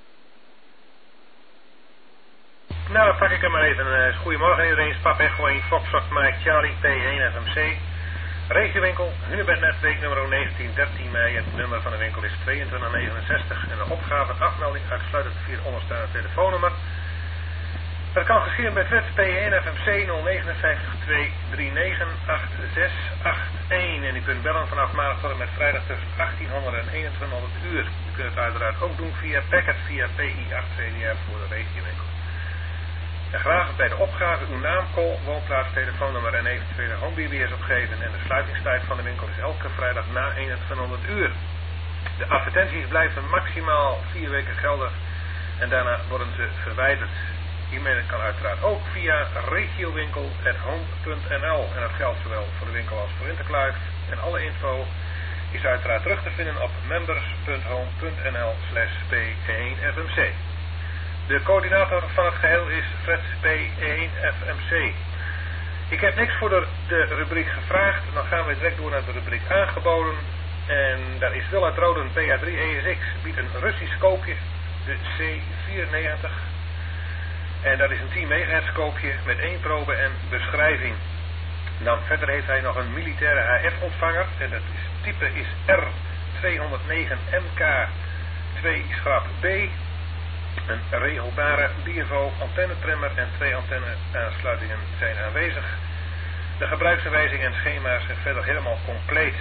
Nou, dan pak ik hem maar even. Uh, goedemorgen iedereen. Pap Echo één Foxtrot Mike Charlie P één F M C. Regiowinkel, Hunebednet, week nummer negentien dertien mei. Het nummer van de winkel is tweeëntwintig negenenzestig. En de opgave en afmelding uitsluitend via het onderstaande telefoonnummer. Dat kan geschieden bij Fred P één F M C nul negen vijf twee drie negen acht zes acht een. En u kunt bellen vanaf maandag tot en met vrijdag tussen achttienhonderd en eenentwintighonderd uur. U kunt het uiteraard ook doen via Packet via P I acht C D R voor de regiowinkel. En graag bij de opgave uw naam, call, woonplaats, telefoonnummer en eventuele home B B S opgeven. En de sluitingstijd van de winkel is elke vrijdag na eenentwintighonderd uur. De advertenties blijven maximaal vier weken geldig en daarna worden ze verwijderd. E-mailen kan uiteraard ook via regiowinkel at home punt n l. En dat geldt zowel voor de winkel als voor Intercluif. En alle info is uiteraard terug te vinden op members punt home punt n l slash P één F M C. De coördinator van het geheel is Fred P één F M C. Ik heb niks voor de, de rubriek gevraagd. Dan gaan we direct door naar de rubriek aangeboden. En daar is Willard Roden P A drie E S X. Biedt een Russisch koopje. De C vierennegentig. En dat is een tien megahertz koopje met één probe en beschrijving. Dan verder heeft hij nog een militaire H F ontvanger. En dat is, type is R tweehonderdnegen M K twee schrap B. Een regelbare B F O antennetrimmer en twee antenne-aansluitingen zijn aanwezig. De gebruiksaanwijzing en schema's zijn verder helemaal compleet.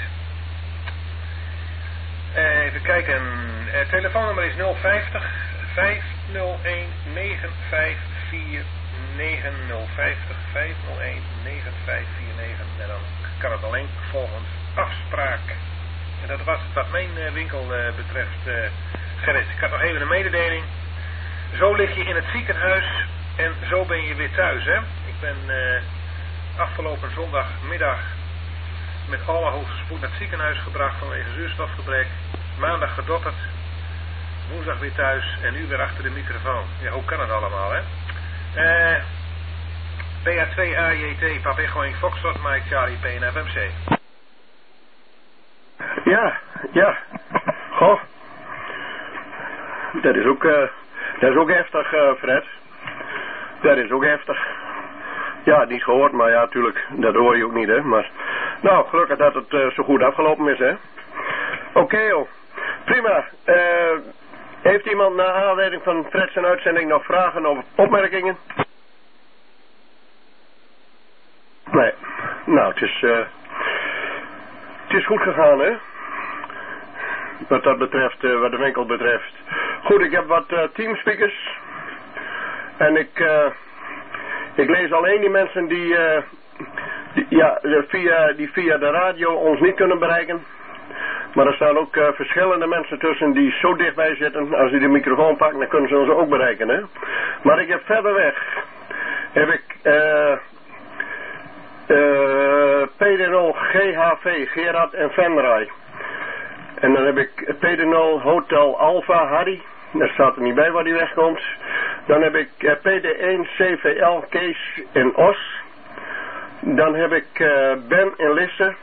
Even kijken. Het telefoonnummer is nul vijftig vijf nul een negen vijf vier negen nul vijftig vijf nul een negen vijf vier negen. En dan kan het alleen volgens afspraak. En dat was het wat mijn winkel betreft. Gerrit, ik had nog even een mededeling. Zo lig je in het ziekenhuis en zo ben je weer thuis, hè. Ik ben uh, afgelopen zondagmiddag met allerhoogste spoed naar het ziekenhuis gebracht vanwege zuurstofgebrek. Maandag gedokterd, woensdag weer thuis en nu weer achter de microfoon. Ja, hoe kan het allemaal, hè? Uh, P A twee A J T, Pap Echo één Foxtrot, Mike Charlie P één F M C. Ja, ja. Goh. Dat is ook... Uh... Dat is ook heftig, uh, Fred. Dat is ook heftig. Ja, niet gehoord, maar ja, natuurlijk, dat hoor je ook niet, hè. Maar, nou, gelukkig dat het uh, zo goed afgelopen is, hè. Oké, okay, joh. Prima. Uh, heeft iemand naar aanleiding van Fred zijn uitzending nog vragen of opmerkingen? Nee. Nou, het is, uh, het is goed gegaan, hè. Wat dat betreft, uh, wat de winkel betreft. Goed, ik heb wat uh, teamspeakers. En ik, uh, ik lees alleen die mensen die, uh, die, ja, via, die via de radio ons niet kunnen bereiken. Maar er staan ook uh, verschillende mensen tussen die zo dichtbij zitten. Als die de microfoon pakken, dan kunnen ze ons ook bereiken, hè. Maar ik heb verder weg, heb ik uh, uh, P D nul G H V, Gerard en Venray. En dan heb ik P D nul Hotel Alpha Harry. Daar staat er niet bij waar die wegkomt. Dan heb ik uh, P D één C V L Kees in Os. Dan heb ik uh, Ben in Lisse.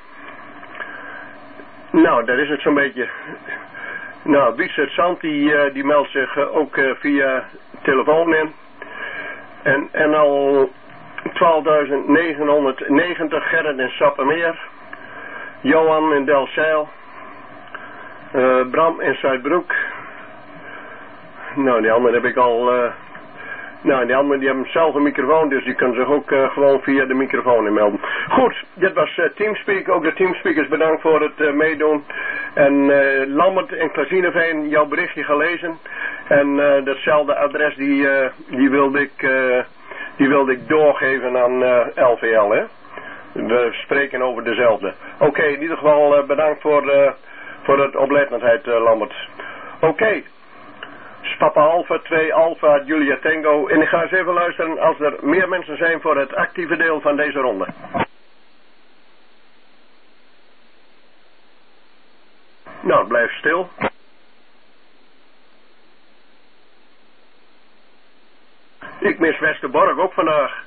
Nou, dat is het zo'n beetje. Nou, Wietse Zand die, uh, die meldt zich uh, ook uh, via telefoon in. En, en al twaalfduizend negenhonderdnegentig Gerrit in Sappemeer. Johan in Delzeil. Uh, Bram in Zuidbroek. Nou, die anderen heb ik al... Uh, nou, die anderen die hebben zelf een microfoon, dus die kunnen zich ook uh, gewoon via de microfoon inmelden. Goed, dit was uh, Teamspeak. Ook de Teamspeakers bedankt voor het uh, meedoen. En uh, Lambert in Klazineveen, jouw berichtje gelezen. En uh, datzelfde adres die, uh, die, wilde ik, uh, die wilde ik doorgeven aan uh, L V L, hè. We spreken over dezelfde. Oké, okay, in ieder geval uh, bedankt voor, uh, voor het oplettendheid, uh, Lambert. Oké. Okay. Papa Alpha twee Alpha Julia Tango. En ik ga eens even luisteren als er meer mensen zijn voor het actieve deel van deze ronde. Nou, blijf stil. Ik mis Westerbork ook vandaag.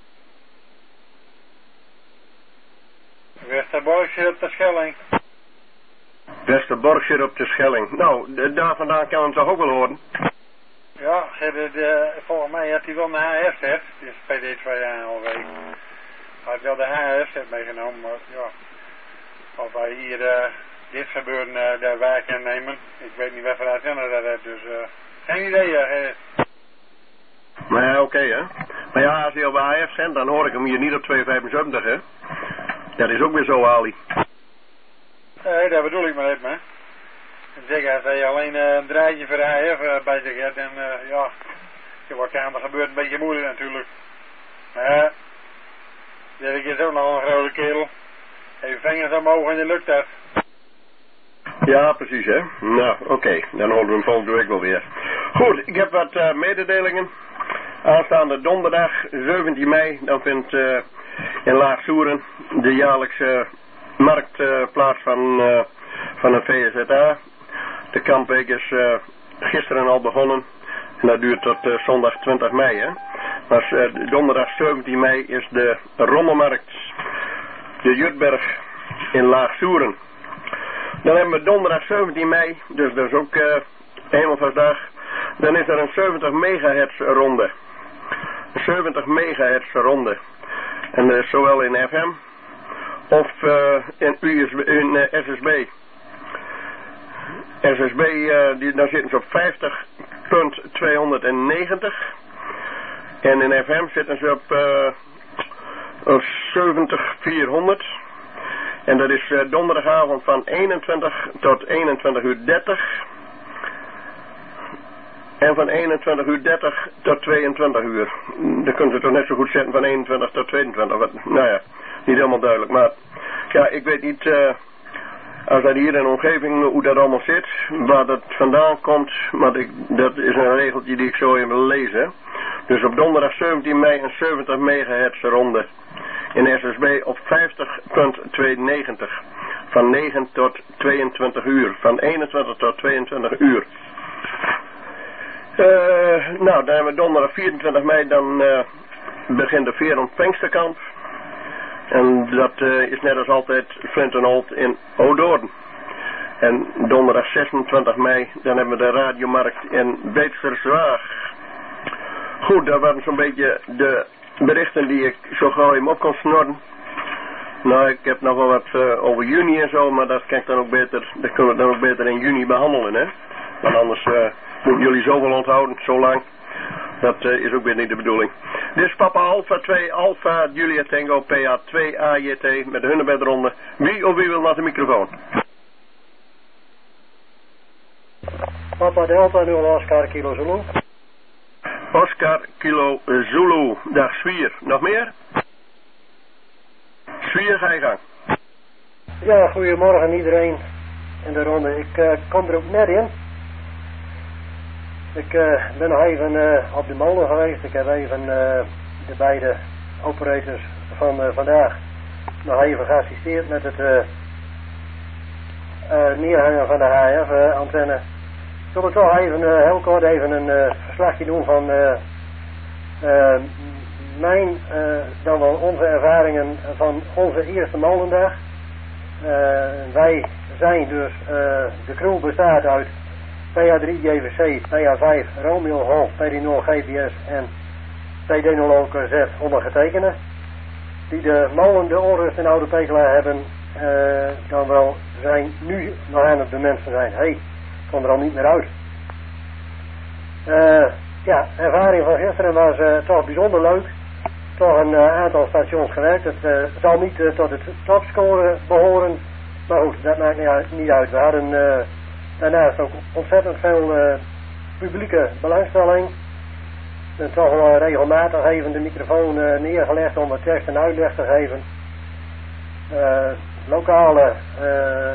Westerbork zit op de Schelling. Westerbork zit op de Schelling. Nou, de, daar vandaan kan hem toch ook wel horen? Ja, de, de, volgens mij had hij wel een H F set. Die is P D twee alweer. Hij had wel de H F set meegenomen, maar ja. Of wij hier uh, dit gebeuren uh, daar waar kan nemen. Ik weet niet wat voor uitzender dat heeft, dus uh, geen idee. Uh, Maar ja, oké okay, hè. Maar ja, als hij op H F zendt, dan hoor ik hem hier niet op tweehonderdvijfenzeventig, hè. Dat is ook weer zo, Ali. Nee, dat bedoel ik maar even, hè. En zeker als hij alleen uh, een draadje voor de H F uh, bij zich hebt, en uh, ja, je wordt aan de gebeurt een beetje moeilijk natuurlijk. Maar ja, Dirk is ook nog een grote kerel. Even vingers omhoog en je lukt dat. Ja, precies, hè. Nou, oké, okay. Dan horen we hem volgende week wel weer. Goed, ik heb wat uh, mededelingen. Aanstaande donderdag, zeventien mei, dan vindt uh, in Laag-Soeren de jaarlijkse markt uh, plaats van, uh, van een V Z A. De kampweek is uh, gisteren al begonnen en dat duurt tot uh, zondag twintig mei, hè. Maar uh, donderdag zeventien mei is de rommelmarkt, de Jutberg in Laag-Soeren. Dan hebben we donderdag zeventien mei, dus dat is ook uh, Hemelvaartsdag. Dan is er een zeventig megahertz ronde. Een zeventig megahertz ronde. En dat is zowel in F M of uh, in, U S B, in uh, S S B. S S B, uh, die, daar zitten ze op vijftig tweehonderdnegentig. En in F M zitten ze op, uh, op zeventig vierhonderd. En dat is uh, donderdagavond van eenentwintig tot eenentwintig uur dertig. En van eenentwintig uur dertig tot tweeëntwintig uur. Dan kunnen ze toch net zo goed zetten van eenentwintig tot tweeëntwintig. Wat, nou ja, niet helemaal duidelijk. Maar ja, ik weet niet, uh, als dat hier in de omgeving, hoe dat allemaal zit. Waar dat vandaan komt. Maar ik, dat is een regeltje die ik zo even wil lezen. Dus op donderdag zeventien mei een zeventig megahertz ronde. In S S B op vijftig tweehonderdnegentig. Van negen tot tweeëntwintig uur. Van eenentwintig tot tweeëntwintig uur. Uh, nou, dan hebben we donderdag vierentwintig mei, dan uh, begint de Veerend Pinksterkamp. En dat uh, is net als altijd Flint-en-Old in Odoorn. En donderdag zesentwintig mei, dan hebben we de radiomarkt in Beetsterswaag. Goed, dat waren zo'n beetje de berichten die ik zo gauw hem op kon snorren. Nou, ik heb nog wel wat uh, over juni en zo, maar dat kan ik dan ook beter, dat kunnen we dan ook beter in juni behandelen, hè. Want anders uh, moeten jullie zoveel onthouden, zo lang. Dat uh, is ook weer niet de bedoeling. Dit is Papa Alpha twee Alpha Julia Tango P A twee A J T met de Hunnebedronde. Wie of wie wil naar de microfoon? Papa Delta nul Oscar Kilo Zulu. Oscar Kilo Zulu. Dag Zwier. Nog meer? Zwier, ga je gang. Ja, goedemorgen iedereen in de ronde. Ik uh, kom er ook net in. Ik uh, ben nog even uh, op de molen geweest. Ik heb even uh, de beide operators van uh, vandaag nog even geassisteerd met het uh, uh, neerhangen van de H F uh, antenne. zullen we toch even uh, heel kort even een uh, verslagje doen van uh, uh, mijn, uh, dan wel onze ervaringen van onze eerste molendag. Uh, wij zijn dus, uh, de crew bestaat uit P A drie J V C, P A vijf Romeo Golf, P D nul G P S en P D nul O K Z ondergetekende. Die de molen de onrust in Oude Pekela hebben, uh, dan wel zijn nu nog aan het bemensen zijn. Hé, hey, kom er al niet meer uit. Uh, ja, ervaring van gisteren was uh, toch bijzonder leuk. Toch een uh, aantal stations gewerkt. Het uh, zal niet uh, tot het topscore behoren. Maar goed, dat maakt niet uit. Niet uit. We hadden uh, daarnaast ook ontzettend veel uh, publieke belangstelling. En toch wel uh, regelmatig even de microfoon uh, neergelegd om wat tekst en uitleg te geven. Uh, lokale, uh,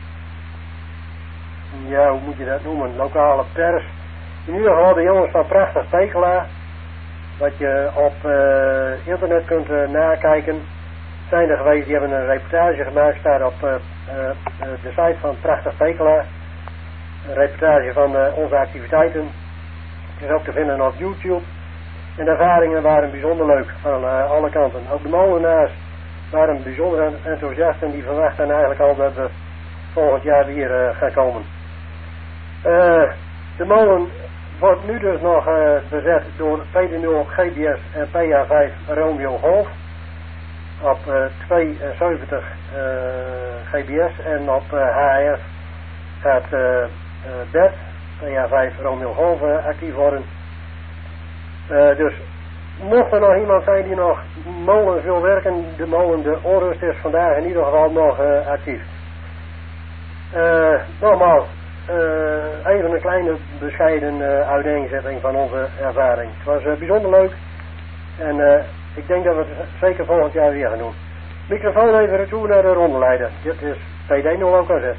ja hoe moet je dat noemen, lokale pers. In ieder geval de jongens van Prachtig Pekela, wat je op uh, internet kunt uh, nakijken, zijn er geweest, die hebben een reportage gemaakt, staat op uh, uh, de site van Prachtig Pekela, een reportage van uh, onze activiteiten. Het is ook te vinden op YouTube. En de ervaringen waren bijzonder leuk van uh, alle kanten. Ook de molenaars waren bijzonder enthousiast en die verwachten eigenlijk al dat we volgend jaar weer uh, gaan komen. Uh, de molen wordt nu dus nog uh, bezet door P D nul G P S en P A vijf Romeo Golf op uh, tweeënzeventig uh, G P S en op uh, H F gaat uh, uh, B E T, P A vijf Romeo Golf uh, actief worden. Uh, dus mocht er nog iemand zijn die nog molens wil werken, de molen de onrust is vandaag in ieder geval nog uh, actief. Uh, nogmaals, uh, even een kleine bescheiden uh, uiteenzetting van onze ervaring. Het was uh, bijzonder leuk en uh, ik denk dat we het zeker volgend jaar weer gaan doen. Microfoon even retour naar de rondeleider. Dit is P D nul O K Z.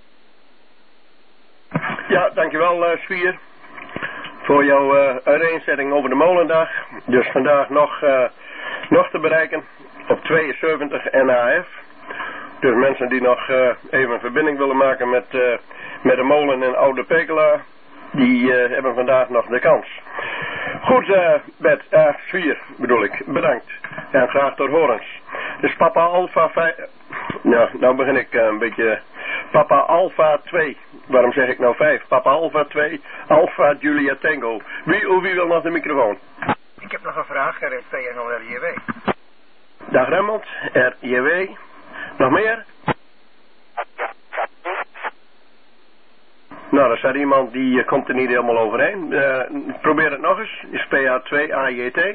Ja, dankjewel uh, Zwier. Voor jouw uh, uiteenzetting over de molendag. Dus vandaag nog, uh, nog te bereiken op tweeënzeventig N H F. Dus mensen die nog uh, even een verbinding willen maken met, uh, met de molen in Oude Pekela, die uh, hebben vandaag nog de kans. Goed, uh, Bert, uh, Zwier bedoel ik, bedankt. En graag tot horens. Dus Papa Alpha vijf, nou, nou begin ik uh, een beetje, Papa Alpha twee. Waarom zeg ik nou vijf? Papa Alpha twee, Alpha Julia Tango. Wie, oh, wie wil nog de microfoon? Ik heb nog een vraag, Gerrit P N L R J W. Dag Remmelt, R J W. Nog meer? Nou, er staat iemand die uh, komt er niet helemaal overheen. Uh, probeer het nog eens. Is P A twee A J T.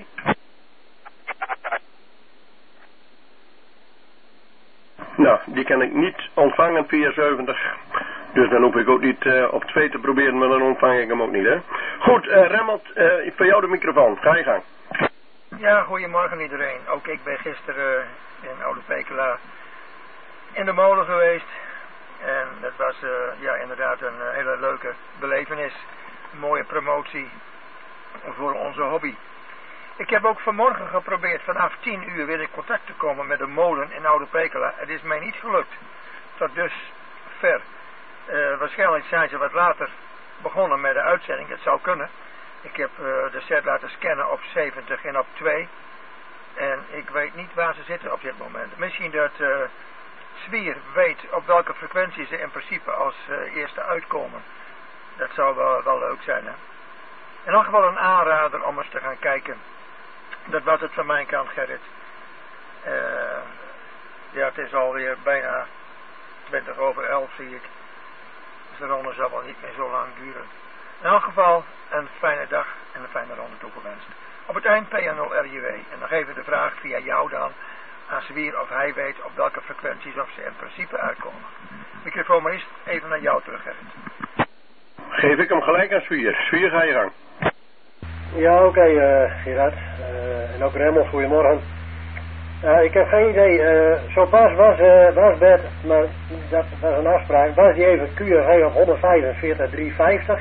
Nou, die kan ik niet ontvangen via zeventig. Dus dan hoef ik ook niet uh, op twee te proberen, maar dan ontvang ik hem ook niet, hè. Goed, uh, Remmelt, uh, voor jou de microfoon. Ga je gang. Ja, goedemorgen iedereen. Ook ik ben gisteren in Oude Pekela in de molen geweest. En dat was uh, ja, inderdaad een uh, hele leuke belevenis. Een mooie promotie voor onze hobby. Ik heb ook vanmorgen geprobeerd vanaf tien uur weer in contact te komen met de molen in Oude Pekela. Het is mij niet gelukt. Tot dus ver. Uh, waarschijnlijk zijn ze wat later begonnen met de uitzending. Het zou kunnen. Ik heb uh, de set laten scannen op zeventig en op twee. En ik weet niet waar ze zitten op dit moment. Misschien dat uh, Zwier weet op welke frequentie ze in principe als uh, eerste uitkomen. Dat zou wel, wel leuk zijn, hè. In elk geval een aanrader om eens te gaan kijken. Dat was het van mijn kant, Gerrit. Uh, ja, het is alweer bijna twintig over elf, zie ik. Dus de ronde zal wel niet meer zo lang duren. In elk geval een fijne dag en een fijne ronde toegewenst. Op het eind P N L R J W. En nog even de vraag via jou dan aan Zwier of hij weet op welke frequenties of ze in principe uitkomen. Microfoon maar eens even naar jou terug, Gerrit. Geef ik hem gelijk aan Zwier. Zwier, ga je gang. Ja, oké, okay, uh, Gerard. Uh, en ook Remmels, goedemorgen. Uh, ik heb geen idee. Uh, zo pas was, uh, was Bert, maar dat was een afspraak, was die even Q R G op honderdvijfenveertig driehonderdvijftig.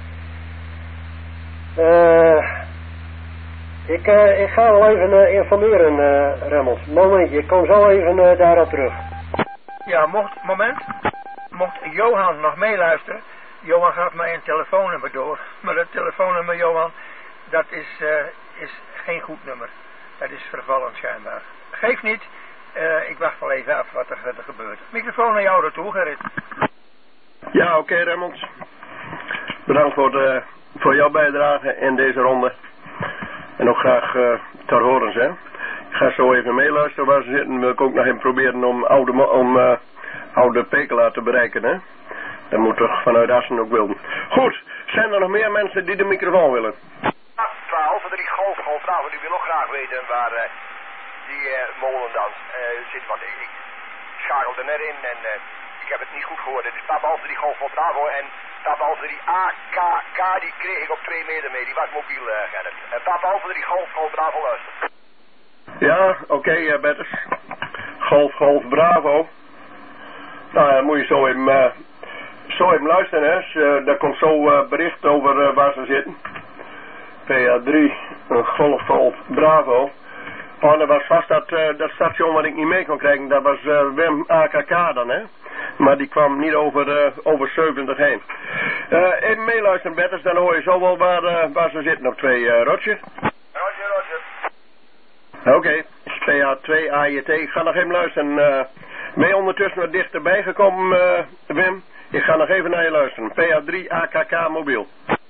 Uh, ik, uh, ik ga wel even uh, informeren, uh, Remmels. Momentje, ik kom zo even uh, daarop terug. Ja, mocht, moment, mocht Johan nog meeluisteren, Johan gaf mij een telefoonnummer door. Maar dat telefoonnummer, Johan, dat is, uh, is geen goed nummer. Dat is vervallen schijnbaar. Geef niet. Uh, ik wacht wel even af wat er verder gebeurt. Microfoon naar jou ertoe, Gerrit. Ja, oké, okay, Remmels. Bedankt voor, de, voor jouw bijdrage in deze ronde. En ook graag uh, ter horens, hè. Ik ga zo even meeluisteren waar ze zitten. Wil ik ook nog even proberen om oude, om, uh, oude Pekela te bereiken, hè. Dat moet toch vanuit Assen ook willen. Goed, zijn er nog meer mensen die de microfoon willen? Ja, twaalf, drie golf, golf. Nou, die wil ook graag weten waar uh, die uh, molen dan uh, zit. Want ik, ik schakel er net in en uh, ik heb het niet goed gehoord. Het is Papa Alfa drie golf, golf, Bravo en Papa Alfa drie A K K, die kreeg ik op twee meter mee. Die was mobiel, uh, Gerrit. Uh, Papa Alfa drie golf, golf, Bravo, luister. Ja, oké, okay, uh, Betters. Golf, golf, Bravo. Nou, dan moet je zo even... Uh, Zo even luisteren, hè. Uh, daar komt zo uh, bericht over uh, waar ze zitten. P A drie, uh, Golf, Golf, Bravo. Oh, dat was vast dat, uh, dat station wat ik niet mee kon krijgen. Dat was uh, Wim A K K dan, hè. Maar die kwam niet over, uh, over zeventig heen. Uh, even meeluisteren, Betters, dan hoor je zo wel waar, uh, waar ze zitten op twee, uh, Roger. Roger, Roger. Oké, okay. P A twee A J T. Ik ga nog even luisteren. Uh, ben je ondertussen wat dichterbij gekomen, uh, Wim? Ik ga nog even naar je luisteren. P A drie A K K mobiel.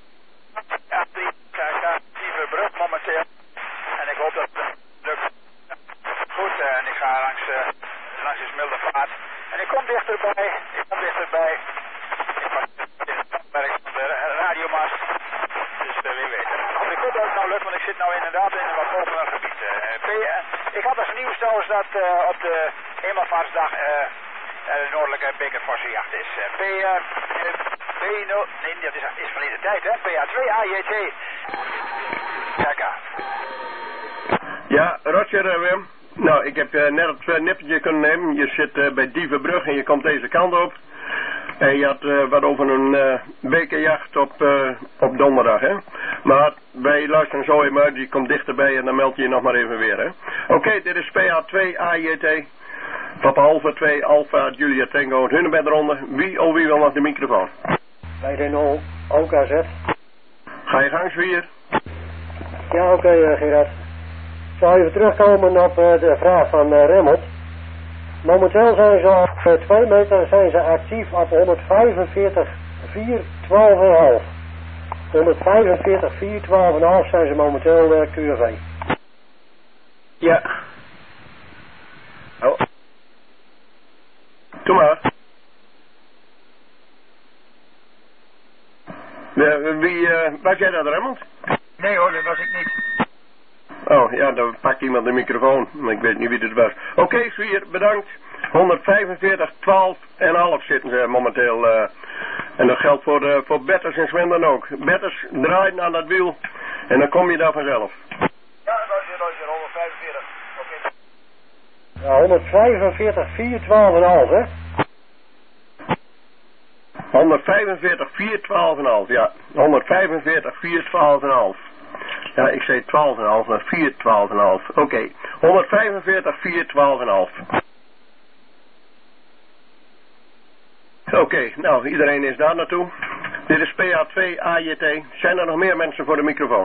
P A drie A K K, Diepe Brug momenteel. En ik hoop dat het lukt. Goed, uh, en ik ga langs, uh, langs de milde vaart. En ik kom dichterbij. Ik kom dichterbij. Ik was in het werk van de radiomast. Dus uh, wie weet. Nou, ik hoop dat het nou lukt, want ik zit nou inderdaad in een wat opener gebied. Uh, P, uh, ik had als nieuws trouwens dat uh, op de Hemelvaartsdag... Uh, Uh, de noordelijke bekervossenjacht is. Uh, P, uh, P nul, nee, dat is, is van in de tijd, hè? P A twee A J T. K. Ja, Roger, uh, Wim. Nou, ik heb uh, net het uh, nippertje kunnen nemen. Je zit uh, bij Dievenbrug en je komt deze kant op. En je had uh, wat over een uh, bekerjacht op, uh, op donderdag, hè? Maar wij luisteren zo even uit. Je komt dichterbij en dan meld je je nog maar even weer, hè? Oké, okay, dit is P A twee A J T. Papa Alfa twee, Alfa, Julia Tango, hun bij de ronde. Wie of wie wil nog de microfoon? Bij Renault, O K Z. Ga je gang, Zwier? Ja, oké, okay, uh, Gerard. Ik zal even terugkomen op uh, de vraag van uh, Remmelt. Momenteel zijn ze op uh, twee meter zijn ze actief op honderdvijfenveertig vier twaalf komma vijf. honderdvijfenveertig vier twaalf komma vijf zijn ze momenteel uh, Q V. Ja. Oh. Doe maar. De, wie, uh, was jij dat, Remmelt? Nee hoor, dat was ik niet. Oh, ja, dan pakt iemand de microfoon, maar ik weet niet wie dit was. Oké, okay, Zwier, bedankt. honderdvijfenveertig twaalf en half zitten ze momenteel. Uh, en dat geldt voor, uh, voor Betters en Sven ook. Betters, draaien aan dat wiel en dan kom je daar vanzelf. Ja, Roger, Roger, honderdvijfenveertig. Oké. Okay. Ja, honderdvijfenveertig vier twaalf komma vijf, hè? honderdvijfenveertig vier twaalf komma vijf, ja. honderdvijfenveertig vier twaalf komma vijf. Ja, ik zei twaalf komma vijf, maar vier twaalf komma vijf. Oké, okay. honderdvijfenveertig vier twaalf komma vijf. Oké, okay, nou, iedereen is daar naartoe. Dit is P A twee A J T. Zijn er nog meer mensen voor de microfoon?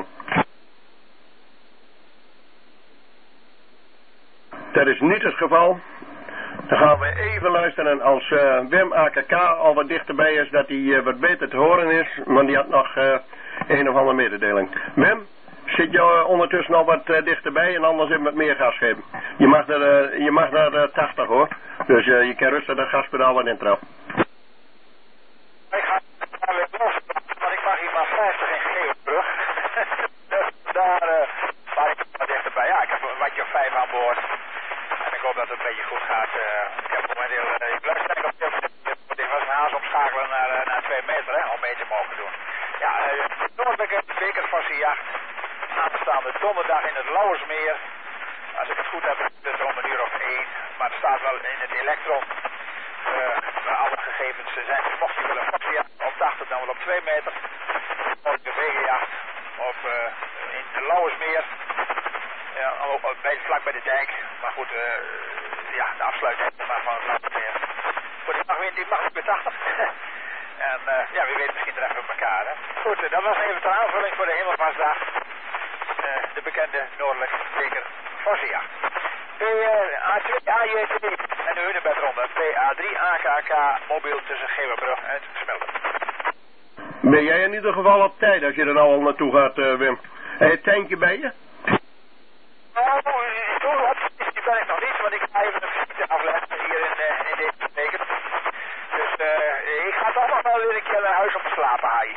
Dat is niet het geval. Dan gaan we even luisteren als uh, Wim A K K al wat dichterbij is, dat hij uh, wat beter te horen is, want die had nog uh, een of andere mededeling. Wim, zit je uh, ondertussen al wat uh, dichterbij en anders even wat meer gas geven. Je mag er, uh, je mag naar uh, tachtig hoor, dus uh, je kan rustig de gaspedaal wat intrappen. Ik ga naar weer los, want ik mag hier maar vijftig in Geeuwbrug. Daar uh, waar ik wat dichterbij. Ja, ik heb een watje of vijf aan boord. En ik hoop dat het een beetje goed gaat. Uh, ik heb momenteel, uh, ik luister eigenlijk op dit, ik was een haas omschakelen naar, uh, naar twee meter, hè, om mee te mogen doen. Ja, uh, Noordelijke bekervossenjacht, aanstaande donderdag in het Lauwersmeer. Als ik het goed heb, is het om een uur of één, maar het staat wel in het elektron. Uh, alle gegevens zijn, mocht je willen vossenjacht op tachtig, dan wel op twee meter. Of de vegenjacht op, uh, in de Lauwersmeer. Ja, bij, vlak bij de dijk. Maar goed, uh, ja, de afsluiting mag van het Lauwersmeer. Goed, die mag weer, die mag weer tachtig. En uh, ja, wie weet misschien treffen we elkaar. Hè? Goed, uh, dat was even ter aanvulling voor de Hemelvaartsdag. Uh, de bekende Noordelijke beker Vossenjacht. P A twee A J T en de Hunebedronde. P A drie A K K mobiel tussen Gewerbrug en Smelten. Ben jij in ieder geval op tijd als je er nou al naartoe gaat, uh, Wim? Heb je het tankje bij je? Nou, zo op die ben ik nog niet, want ik ga even een visite afleggen hier in, uh, in deze beker. Dus uh, ik ga toch nog wel weer een keer naar huis om te slapen, Hai.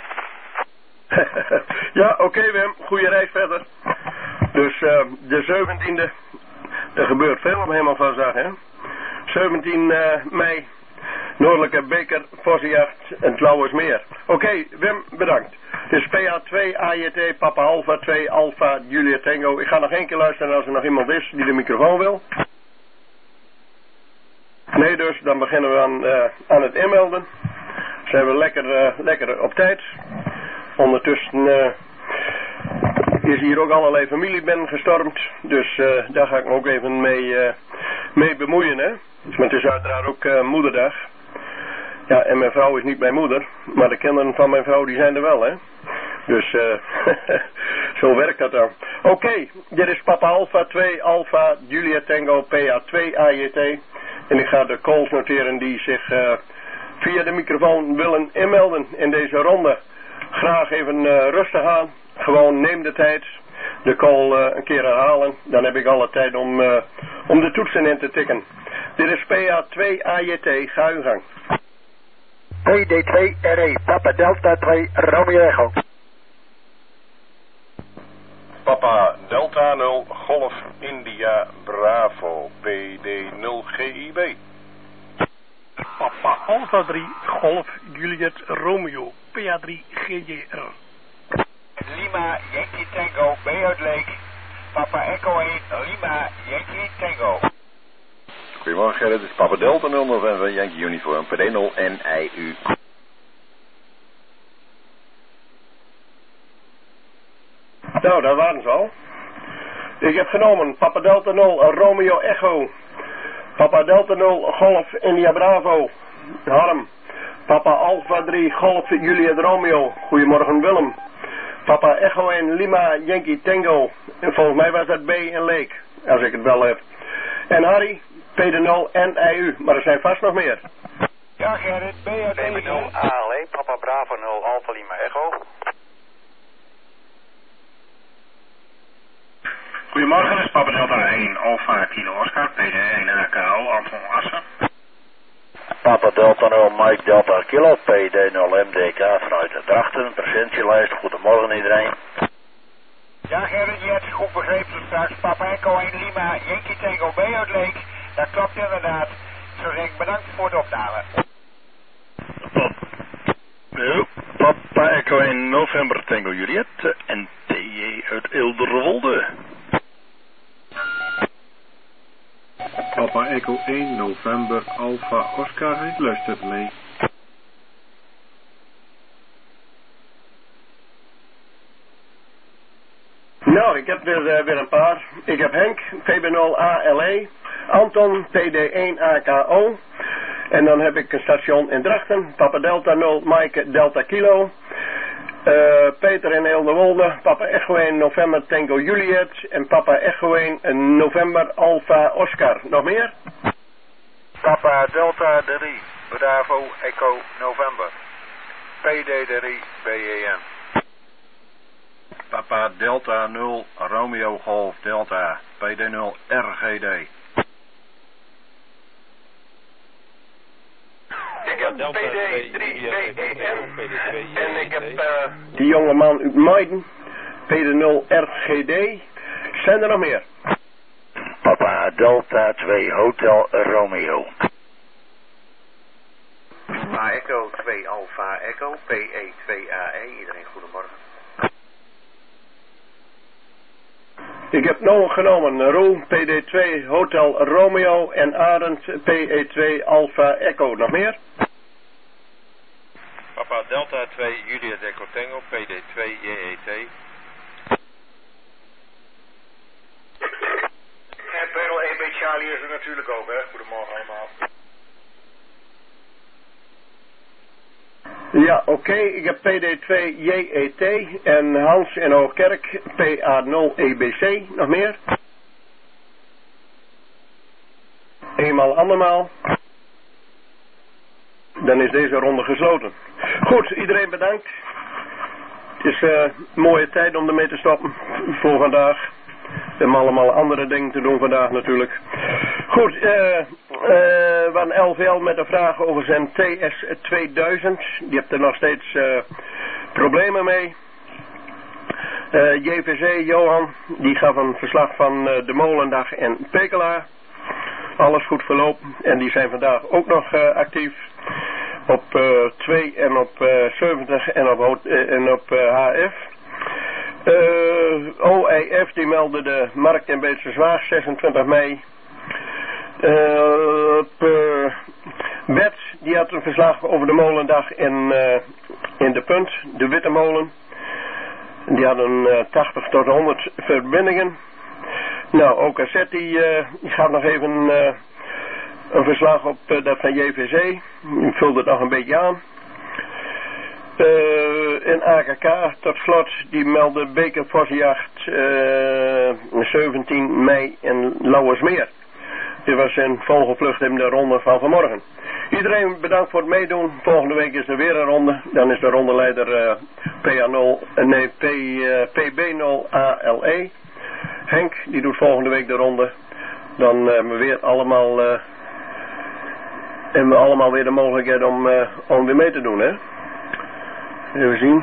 Ja, oké okay, Wim, goede reis verder. Dus uh, de zeventiende, er gebeurt veel op Hemelvaartsdag, hè? zeventien mei, Noordelijke beker, Vossenjacht en het Lauwersmeer. Oké, okay, Wim, bedankt. Het is P A twee A J T, Papa Alpha twee Alpha Julia Tango. Ik ga nog één keer luisteren als er nog iemand is die de microfoon wil. Nee, dus dan beginnen we aan, uh, aan het inmelden. Zijn we lekker, uh, lekker op tijd. Ondertussen uh, is hier ook allerlei familieband gestormd. Dus uh, daar ga ik me ook even mee, uh, mee bemoeien, hè. Maar het is uiteraard ook uh, moederdag. Ja, en mijn vrouw is niet mijn moeder. Maar de kinderen van mijn vrouw die zijn er wel, hè. Dus uh, zo werkt dat dan. Oké, okay, dit is Papa Alpha twee Alpha Julia Tango P A twee A J T. En ik ga de calls noteren die zich uh, via de microfoon willen inmelden in deze ronde. Graag even uh, rustig aan. Gewoon neem de tijd. De call uh, een keer herhalen. Dan heb ik alle tijd om, uh, om de toetsen in te tikken. Dit is P A twee A J T. Ga uw gang. P D twee R E. Papa Delta twee Romeo Echo. Papa Delta nul Golf India Bravo. P D nul G I B. Papa Alpha drie Golf Juliet Romeo. P A drie G J R. Lima Yankee Tango B uit Leek. Papa Echo één Lima Yankee Tango. Goedemorgen Gerrit, dit is Papa Delta nul November Yankee Uniform P D nul N I U. Nou, daar waren ze al. Ik heb genomen Papa Delta nul Romeo Echo. Papa Delta nul Golf India Bravo. Harm. Papa Alpha drie Golf Juliet Romeo. Goedemorgen Willem. Papa Echo één Lima Yankee Tango. En volgens mij was dat B in Leek. Als ik het wel heb. En Harry, P D nul N I U. Maar er zijn vast nog meer. Ja Gerrit, B uit nul A L E. Papa Bravo nul Alpha Lima Echo. Goedemorgen, dit is Papa Delta één Alpha Kilo Oscar, P D één A K O, Anton Assen. Papa Delta nul Mike Delta Kilo, P D nul M D K vanuit de Drachten, presentielijst. Goedemorgen iedereen. Ja Gerrit, je hebt het goed begrepen straks. Papa Echo één Lima Yankee Tango B uit Leek. Dat klopt inderdaad. Zo zeg ik bedankt voor het opname. Papa Echo één November Tango Juliet en T J uit Eelderwolde. Papa Echo één November Alpha Oscar, hij luistert mee. Nou, ik heb weer, uh, weer een paar. Ik heb Henk, P B nul A L E, Anton, P D één A K O. En dan heb ik een station in Drachten, Papa Delta nul Mike Delta Kilo. Uh, Peter in Eelderwolde, Papa Echo één November Tango Juliet en Papa Echo één November Alpha Oscar. Nog meer? Papa Delta drie Bravo Echo November. P D drie B E N. Papa Delta nul Romeo Golf Delta P D nul R G D. Ik heb P D drie B E N en ik heb uh... die jongeman uit Maiden, P D nul R G D. Zijn er nog meer? Papa Delta twee Hotel Romeo. Papa Echo twee Alpha Echo, P E twee A E. Iedereen goedemorgen. Ik heb nog genomen Roel, P D twee Hotel Romeo en Arend, P E twee Alpha Echo. Nog meer? Papa Delta twee Juliet Echo Tango, P D twee J E T. En Pedal E B Charlie is er natuurlijk ook, hè. Goedemorgen allemaal. Ja, oké. Okay. Ik heb P D twee J E T en Hans in Hoogkerk P A nul E B C. Nog meer? Eenmaal andermaal. Dan is deze ronde gesloten. Goed, iedereen bedankt. Het is uh, een mooie tijd om ermee te stoppen voor vandaag. We hebben allemaal andere dingen te doen vandaag natuurlijk. Goed, uh, uh, we hadden L V L met een vraag over zijn T S tweeduizend. Die hebt er nog steeds uh, problemen mee. Uh, J V C, Johan, die gaf een verslag van uh, de Molendag en Pekela. Alles goed verlopen en die zijn vandaag ook nog uh, actief. Op uh, twee en op uh, zeventig en op, uh, en op uh, H F. Uh, O E F die meldde de markt in Beetse Zwaag zesentwintig mei. Uh, op uh, Bet die had een verslag over de Molendag in, uh, in de Punt, de Witte Molen. Die hadden uh, tachtig tot honderd verbindingen. Nou, O K Z die, uh, die gaat nog even uh, een verslag op uh, dat van J V C. Die vulde het nog een beetje aan. Uh, in A K K tot slot, die meldde Bekervossenjacht uh, zeventien mei in Lauwersmeer. Dit was een vogelvlucht in de ronde van vanmorgen. Iedereen bedankt voor het meedoen. Volgende week is er weer een ronde. Dan is de rondeleider uh, P A nul, uh, nee, P, uh, P B nul A L E. Henk, die doet volgende week de ronde. Dan uh, hebben we weer allemaal, uh, hebben we allemaal weer de mogelijkheid om, uh, om weer mee te doen, hè. Even zien.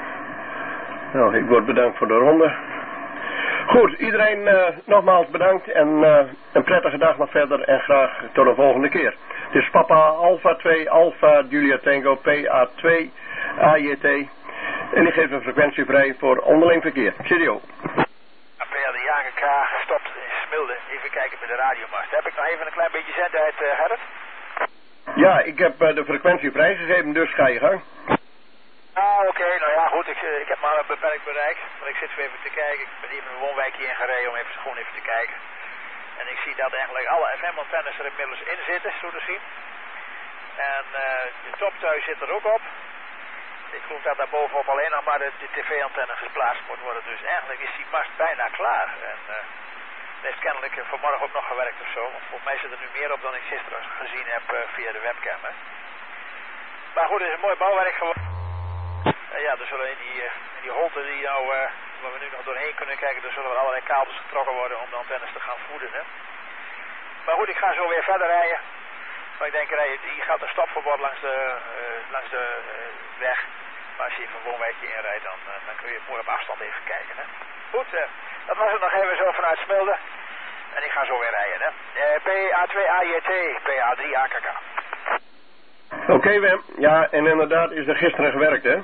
Nou, ik word bedankt voor de ronde. Goed, iedereen uh, nogmaals bedankt en uh, een prettige dag nog verder en graag tot een volgende keer. Het is Papa Alpha twee Alpha Julia Tango P A twee A J T en ik geef een frequentie vrij voor onderling verkeer. Cheerio. P L de J K gestopt in Smilde. Even kijken bij de radiomast. Heb ik nog even een klein beetje zendtijd, uh, Gerrit? Ja, ik heb uh, de frequentie vrijgegeven, dus ga je gang. Ah, oké, okay, nou ja, goed, ik, ik heb maar een beperkt bereik, maar ik zit weer even te kijken. Ik ben even een woonwijkje ingereden om even, gewoon even te kijken. En ik zie dat eigenlijk alle F M-antennes er inmiddels in zitten, zo te zien. En uh, de toptuig zit er ook op. Ik geloof dat daar bovenop alleen nog maar de, de tv-antenne geplaatst moet worden. Dus eigenlijk is die mast bijna klaar. En uh, er heeft kennelijk uh, vanmorgen ook nog gewerkt of zo. Want volgens mij zit er nu meer op dan ik gisteren gezien heb uh, via de webcam. Hè. Maar goed, het is een mooi bouwwerk geworden. Uh, ja, er zullen in die, uh, in die holte die nou, uh, waar we nu nog doorheen kunnen kijken, er zullen er allerlei kabels getrokken worden om de antennes te gaan voeden. Hè. Maar goed, ik ga zo weer verder rijden. Maar ik denk, rij, je gaat een stopverbod langs de, uh, langs de uh, weg. Maar als je even een woonwijkje inrijdt, dan, uh, dan kun je mooi op afstand even kijken. Hè. Goed, uh, dat was het nog even zo vanuit Smilde. En ik ga zo weer rijden. Hè. Uh, P A twee A J T, P A drie A K K. Oké, okay, Wim. Ja, en inderdaad is er gisteren gewerkt, hè.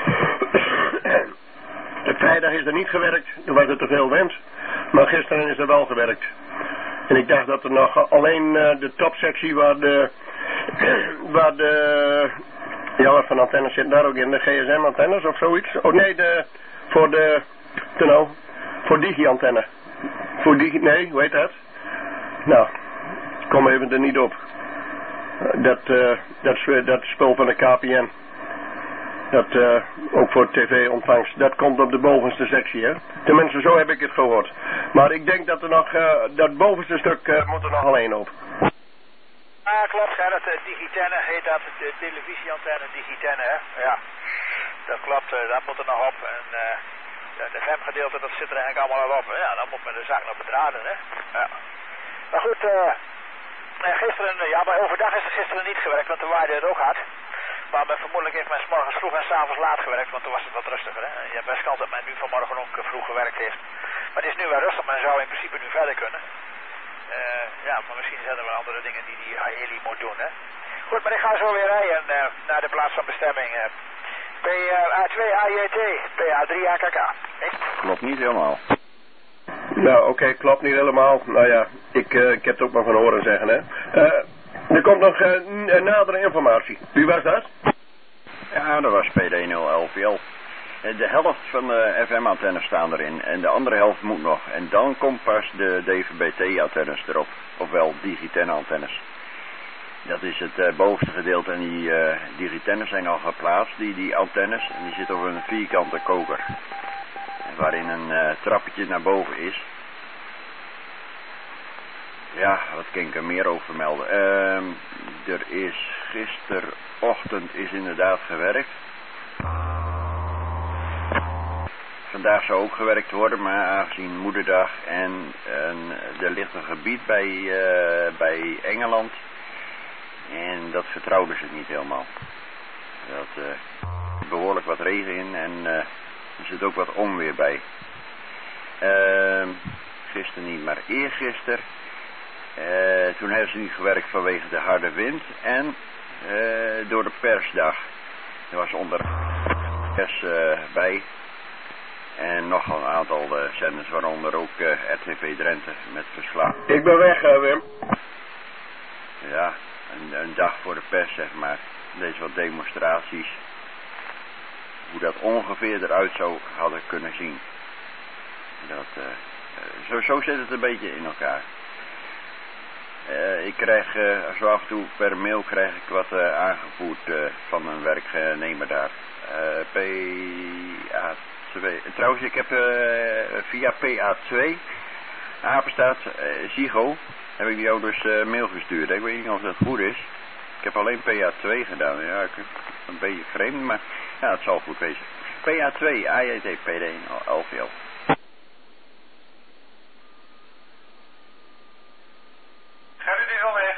De vrijdag is er niet gewerkt, toen was het te veel wind. Maar gisteren is er wel gewerkt. En ik dacht dat er nog alleen uh, de topsectie waar de... waar de... Ja, wat van antennes zitten daar ook in? De G S M-antennes of zoiets? Oh nee, de... Voor de... Nou, voor digi-antenne. Voor digi... Nee, hoe heet dat? Nou, ik kom even er niet op. Dat, uh, dat, dat spul van de K P N. Dat uh, ook voor tv-ontvangst. Dat komt op de bovenste sectie, hè. Tenminste, zo heb ik het gehoord. Maar ik denk dat er nog, uh, dat bovenste stuk uh, moet er nog alleen op. Ah, klopt, hè. Dat uh, digitenne heet dat. De televisieantenne digitenne, hè. Ja, dat klopt. Uh, dat moet er nog op. En uh, het F M-gedeelte, dat zit er eigenlijk allemaal al op. Ja, dan moet men de zaak nog bedraden, hè. Ja. Maar goed, eh... Uh, gisteren, ja, maar overdag is er gisteren niet gewerkt, want toen waaide het ook hard. Maar men, vermoedelijk heeft men 's morgens vroeg en 's avonds laat gewerkt, want toen was het wat rustiger. Hè? Je hebt best kans dat men nu vanmorgen ook uh, vroeg gewerkt heeft. Maar het is nu wel rustig, men zou in principe nu verder kunnen. Uh, ja, maar misschien zijn er wel andere dingen die die heli moet doen. Hè? Goed, maar ik ga zo weer rijden uh, naar de plaats van bestemming. Uh, P A twee A J T, P A drie A K K. Nee? Klopt niet helemaal. Nou, oké, okay, klopt niet helemaal. Nou ja, ik, uh, ik heb het ook maar van horen zeggen, hè. Uh, er komt nog uh, nadere informatie. Wie was dat? Ja, dat was P D nul L V L. De helft van de F M-antennes staan erin en de andere helft moet nog. En dan komt pas de D V B T-antennes erop, ofwel digitenne-antennes. Dat is het uh, bovenste gedeelte en die, uh, die retennes zijn al geplaatst, die, die antennes. En die zitten op een vierkante koker. Waarin een uh, trappetje naar boven is. Ja, wat kan ik er meer over vermelden? Uh, er is gisterochtend is inderdaad gewerkt. Vandaag zou ook gewerkt worden, maar aangezien moederdag en, en er ligt een gebied bij, uh, bij Engeland. En dat vertrouwden ze niet helemaal. Dat uh, behoorlijk wat regen in en uh, er zit ook wat onweer bij. Uh, gisteren niet, maar eergisteren. Uh, toen hebben ze niet gewerkt vanwege de harde wind en uh, door de persdag. Er was onder pers uh, bij. En nog een aantal uh, zenders, waaronder ook uh, R T V Drenthe met verslag. Ik ben weg, uh, Wim. Ja, een, een dag voor de pers, zeg maar. Deze wat demonstraties. Hoe dat ongeveer eruit zou hadden kunnen zien. Dat, uh, zo, zo zit het een beetje in elkaar. Uh, ik krijg uh, zo af en toe per mail krijg ik wat uh, aangevoerd uh, van een werknemer daar. Uh, P A twee. Trouwens, ik heb uh, via P A twee, apenstaat uh, Zigo, heb ik jou dus uh, mail gestuurd. Ik weet niet of dat goed is. Ik heb alleen P A twee gedaan. Ja, ik, een beetje vreemd, maar ja, het zal goed wezen. P A twee, A J T, P D één, L V L. Gerrit is al weg.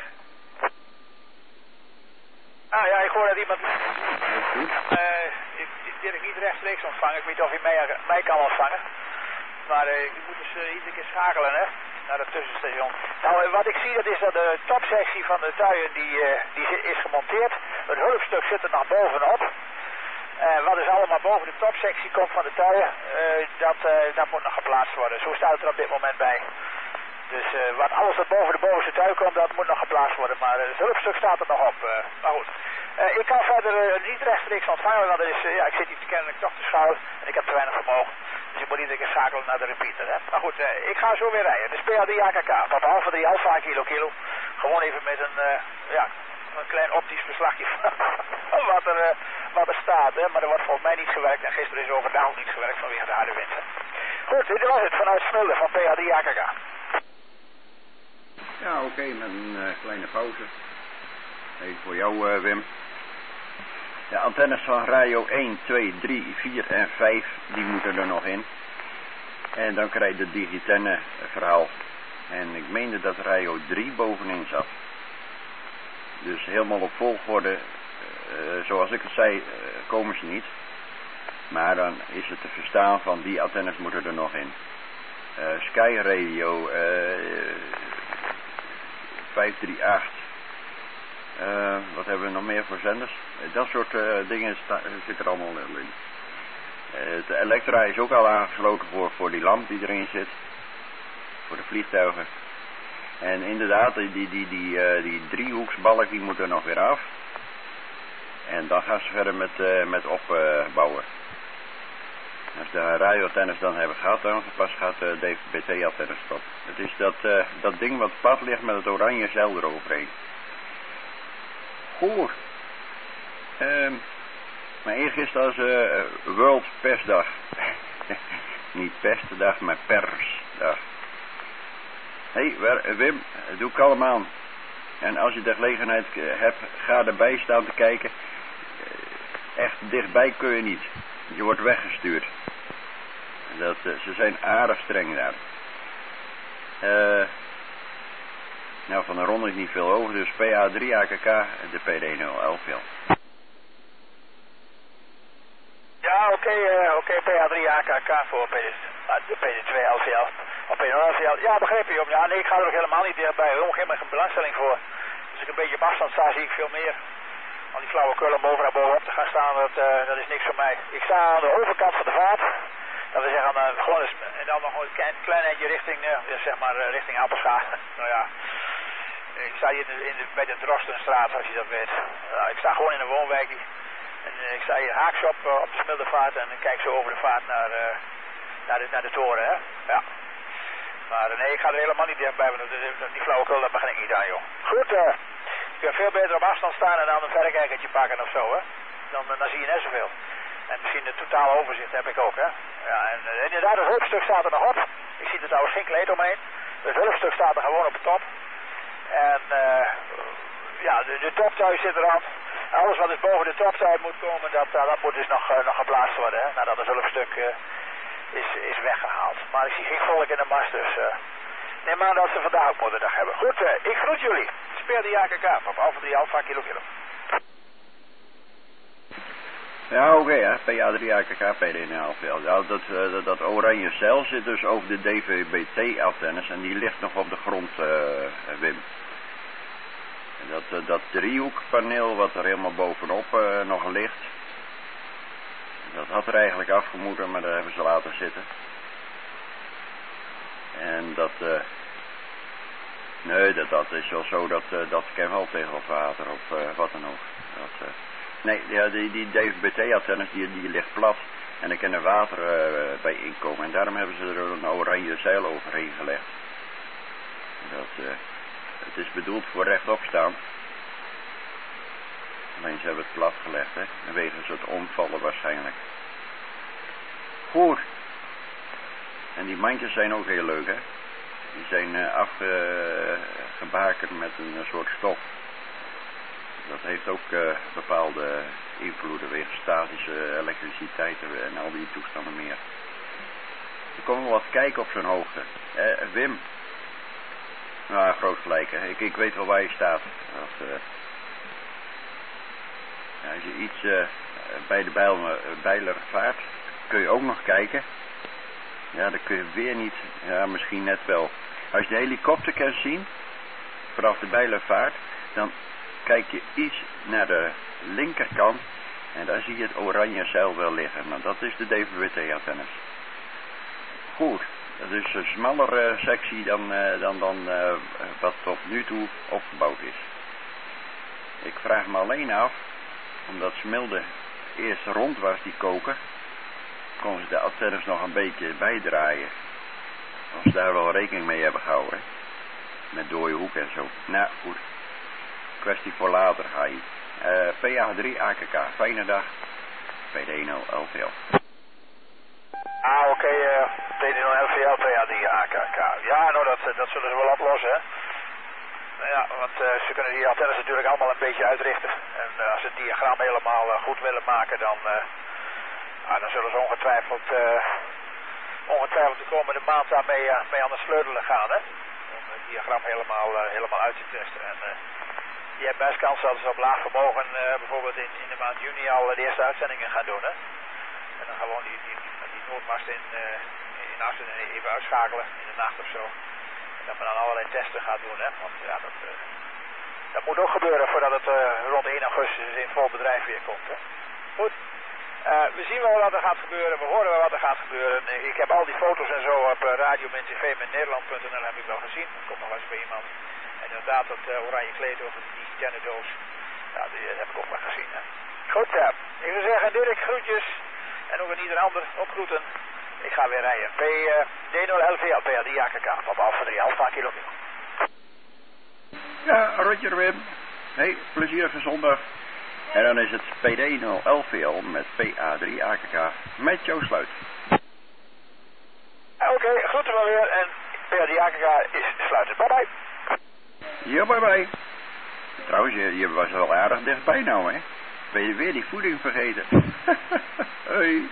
Ah ja, ik hoor dat iemand... Uh, die ik niet rechtstreeks ontvangen. Ik weet niet of hij mij, mij kan ontvangen. Maar uh, je moet dus uh, iedere keer schakelen, hè. Naar het tussenstation. Nou, wat ik zie, dat is dat de topsectie van de tuien, die, uh, die is gemonteerd. Het hulpstuk zit er nog bovenop. Uh, wat dus allemaal boven de topsectie komt van de tuien, uh, dat, uh, dat moet nog geplaatst worden. Zo staat het er op dit moment bij. Dus uh, wat alles dat boven de bovenste tui komt, dat moet nog geplaatst worden. Maar uh, het hulpstuk staat er nog op. Uh, maar goed. Uh, ik kan verder uh, niet rechtstreeks ontvangen, want er is, uh, ja, ik zit hier kennelijk toch te schuil en ik heb te weinig vermogen. Dus ik moet iedere keer schakelen naar de repeater. Hè. Maar goed, uh, ik ga zo weer rijden. Dus P A drie A K K, Papa Alpha drie Alpha kilo kilo. Gewoon even met een, uh, ja, een klein optisch verslagje van wat er, uh, wat er staat. Hè. Maar er wordt volgens mij niet gewerkt en gisteren is overdag ook niet gewerkt vanwege de harde wind. Hè. Goed, dit was het vanuit Smilde van P A drie A K K. Ja, oké, okay, met een uh, kleine pauze. Even voor jou, uh, Wim. De antennes van radio één, twee, drie, vier en vijf, die moeten er nog in. En dan krijg je het digitenne verhaal. En ik meende dat radio drie bovenin zat. Dus helemaal op volgorde, uh, zoals ik het zei, uh, komen ze niet. Maar dan is het te verstaan van die antennes moeten er nog in. Uh, Sky Radio uh, vijf drie acht. Uh, wat hebben we nog meer voor zenders? Uh, dat soort uh, dingen zitten er allemaal in. Uh, de Elektra is ook al aangesloten voor, voor die lamp die erin zit. Voor de vliegtuigen. En inderdaad, die, die, die, die, uh, die driehoeksbalk die moet er nog weer af. En dan gaan ze verder met, uh, met opbouwen. Als de radioantennes dan hebben gehad, dan pas gaat de D V B T-antennes stop. Het is dat, uh, dat ding wat pad ligt met het oranje zeil eroverheen. Goed. Um, maar eergisteren was uh, World Persdag. Niet Pestdag, maar Persdag. Hé, hey, Wim, doe kalm aan. En als je de gelegenheid hebt, ga erbij staan te kijken. Echt dichtbij kun je niet. Je wordt weggestuurd. Dat, uh, ze zijn aardig streng daar. Uh, nou, van de ronde is niet veel over, dus P A drie A K K en de P D nul L V L. Ja, oké, okay, uh, oké, okay, P A drie A K K voor P D, uh, de P D twee L V L. Of P D nul L V L. Ja, begreep je, Jom. Ja, nee, ik ga er ook helemaal niet dichtbij. Er is helemaal geen belangstelling voor. Als ik een beetje op afstand sta, zie ik veel meer. Al die flauwekul om boven naar bovenop te gaan staan, dat, uh, dat is niks voor mij. Ik sta aan de overkant van de vaart. Dat we zeggen, uh, gewoon eens, en dan nog een klein, klein eindje richting, uh, zeg maar, uh, richting Appelscha. Nou ja, ik sta hier in de, in de, bij de Drostenstraat, als je dat weet. Uh, ik sta gewoon in een woonwijk. Die, en uh, ik sta hier haaks op, uh, op de Smildevaart en ik kijk zo over de vaart naar, uh, naar, de, naar de toren, hè. Ja. Maar uh, nee, ik ga er helemaal niet dichtbij, want die flauwekul, dat begin ik niet aan, joh. Goed, uh, kun je veel beter op afstand staan en dan een verrekijkertje pakken of zo, hè. Dan, dan zie je net zoveel. En misschien het totale overzicht heb ik ook, hè. Ja, en uh, inderdaad, het hulpstuk staat er nog op. Ik zie er trouwens geen kleed omheen. Het hulpstuk staat er gewoon op de top. En uh, ja, de, de toptuig zit eraan. Alles wat dus boven de toptuig moet komen, dat, uh, dat moet dus nog, uh, nog geplaatst worden, hè. Nadat het hulpstuk uh, is, is weggehaald. Maar ik zie geen volk in de mast, dus uh, neem aan dat ze vandaag ook moederdag hebben. Goed, uh, ik groet jullie. Speer de J K K op Alfa drie Alfa Kilo Kilo. Ja, oké, okay, P A drie A K K P D N L. Ja, dat, uh, dat oranje cel zit dus over de D V B T-antennes en die ligt nog op de grond, uh, Wim. Dat, uh, dat driehoekpaneel wat er helemaal bovenop uh, nog ligt, dat had er eigenlijk afgemoeten, maar daar hebben ze laten zitten. En dat, uh, nee, dat, dat is wel zo, dat, uh, dat kan wel tegen het water of uh, wat dan ook. Dat, uh, nee, ja, die, die D V B T-antennes die, die ligt plat en er kan er water uh, bij inkomen. En daarom hebben ze er een oranje zeil overheen gelegd. Dat, uh, het is bedoeld voor rechtop staan. Alleen ze hebben het plat gelegd, hè. En wegens het omvallen waarschijnlijk. Goed. En die mandjes zijn ook heel leuk, hè. Die zijn uh, afgebakerd met een uh, soort stof. Dat heeft ook uh, bepaalde invloeden wegens statische elektriciteit en al die toestanden meer. Er komen we wat kijken op zo'n hoogte. Eh, Wim. Nou, groot gelijk, hè. Ik, ik weet wel waar je staat. Als, uh, ja, als je iets uh, bij de bijl, bijler vaart, kun je ook nog kijken. Ja, dan kun je weer niet, ja, misschien net wel. Als je de helikopter kan zien, vanaf de bijlervaart, dan kijk je iets naar de linkerkant en daar zie je het oranje zeil wel liggen. Nou, dat is de D V B T-antennes. Goed, dat is een smallere sectie dan, uh, dan, dan uh, wat tot nu toe opgebouwd is. Ik vraag me alleen af, omdat Smilde eerst rond was, die koker, kon ze de antennes nog een beetje bijdraaien. Of ze daar wel rekening mee hebben gehouden. Met dode hoek en zo. Nou, goed. Kwestie voor later, H I. Uh, P A drie A K K. Fijne dag. P D nul L V L. Ah, oké. Okay, uh, P D nul L V L, P A drie A K K. Ja, nou, dat, dat zullen ze wel oplossen, hè. Nou ja, want uh, ze kunnen die antennes natuurlijk allemaal een beetje uitrichten. En uh, als ze het diagram helemaal uh, goed willen maken, dan... Uh, Nou, dan zullen ze ongetwijfeld, uh, ongetwijfeld de komende maand daarmee uh, mee aan de sleutelen gaan, hè. Om het diagram helemaal, uh, helemaal uit te testen. En uh, je hebt best kans dat ze op laag vermogen uh, bijvoorbeeld in, in de maand juni al uh, de eerste uitzendingen gaan doen, hè. En dan gewoon die, die, die noordmast in, uh, in Assen even uitschakelen in de nacht of zo. En dat men dan allerlei testen gaat doen, hè. Want ja, dat, uh, dat moet ook gebeuren voordat het uh, rond één augustus in vol bedrijf weer komt, hè. Goed. Uh, we zien wel wat er gaat gebeuren, we horen wel wat er gaat gebeuren. Ik heb al die foto's en zo op uh, radio min t v met nederland punt n l heb ik wel gezien. Dat komt nog wel eens bij iemand. En inderdaad dat uh, oranje kleed over die digitale ja, die uh, heb ik ook wel gezien. Hè. Goed, uh, ik wil zeggen, Dirk, groetjes. En ook een ieder ander ook groeten. Ik ga weer rijden. P D nul L V L, P A drie A K K, op Alfa drie Alfa Kilo Kilo. Ja, Roger Wim. Hey, plezierige zondag. En dan is het P D nul L V L met P A drie A K K met Joe Sluit. Oké, okay, groeten we weer en P A drie A K K is sluiten. Bye bye. Ja, bye bye. Trouwens, je, je was wel aardig dichtbij nou, hè. Ben je weer die voeding vergeten? Hoi.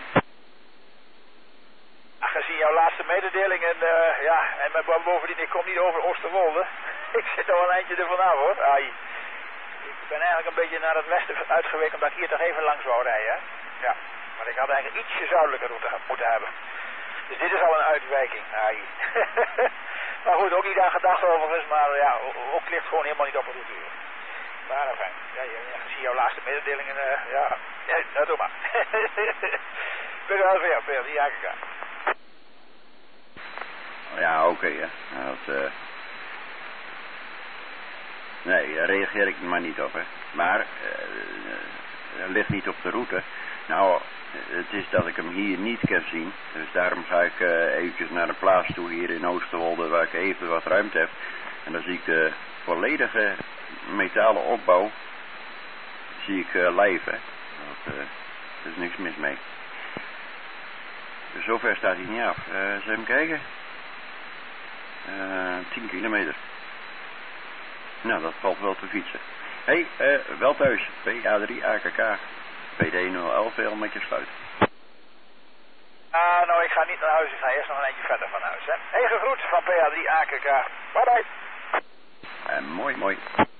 Gezien jouw laatste mededeling en uh, ja, en met bovendien, ik kom niet over Oosterwolde. Ik zit al een eindje ervan af, hoor. Ai. Ik ben eigenlijk een beetje naar het westen uitgeweken omdat ik hier toch even langs wou rijden, hè? Ja, maar ik had eigenlijk ietsje zuidelijker route moeten hebben. Dus dit is al een uitwijking. Ai. Maar goed, ook niet aan gedacht overigens, maar ja, ook ligt gewoon helemaal niet op het route. Maar fijn. Ja, je ziet jouw laatste mededelingen, uh, ja. Ja, nou doe maar. P L V, P L V, ja, kijk. Ja, oké, okay, hè. Dat, uh... Nee, daar reageer ik maar niet op, hè. Maar, uh, het ligt niet op de route. Nou, het is dat ik hem hier niet kan zien. Dus daarom ga ik uh, eventjes naar een plaats toe hier in Oosterwolde waar ik even wat ruimte heb. En dan zie ik de volledige metalen opbouw zie ik uh, live, hè. Dat, uh, er is niks mis mee. Dus zover staat hij niet af. Uh, eens even kijken. Uh, tien kilometer. Nou, dat valt wel te fietsen. Hé, hey, uh, wel thuis. P A drie A K K. P D nul elf veel met je sluit. Ah, nou, ik ga niet naar huis. Ik ga eerst nog een eindje verder van huis, hè. Hey, gegroet van P A drie A K K. Bye bye. Uh, mooi, mooi.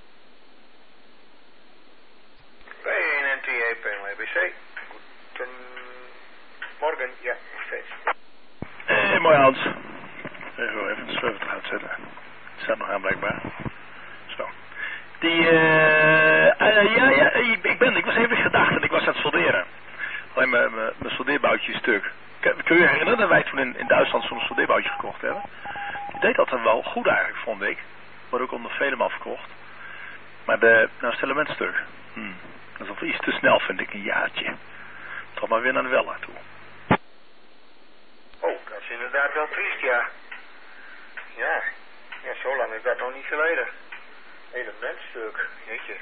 P één N T E P N W B C. Goedemorgen, ja, nog steeds. Hé, hey, mooi Hans. Even, even de sleutel uitzetten. Het staat nog aan blijkbaar. Zo. Die, eh, uh, uh, ja, ja, ik, ik ben, ik was even gedacht en ik was aan het solderen. Alleen mijn, mijn, mijn soldeerboutje is stuk. Kun je je herinneren dat wij toen in, in Duitsland zo'n soldeerboutje gekocht hebben? Die deed dat dan wel goed eigenlijk, vond ik. Wordt ook onder Veleman verkocht. Maar de, nou is het element stuk. Hmm. Dat is wel iets te snel, vind ik, een jaartje. Toch maar weer naar de Weller toe. Oh, dat is inderdaad wel triest, ja. Ja, ja, zo lang is dat nog niet geleden. Elementstuk, jeetje.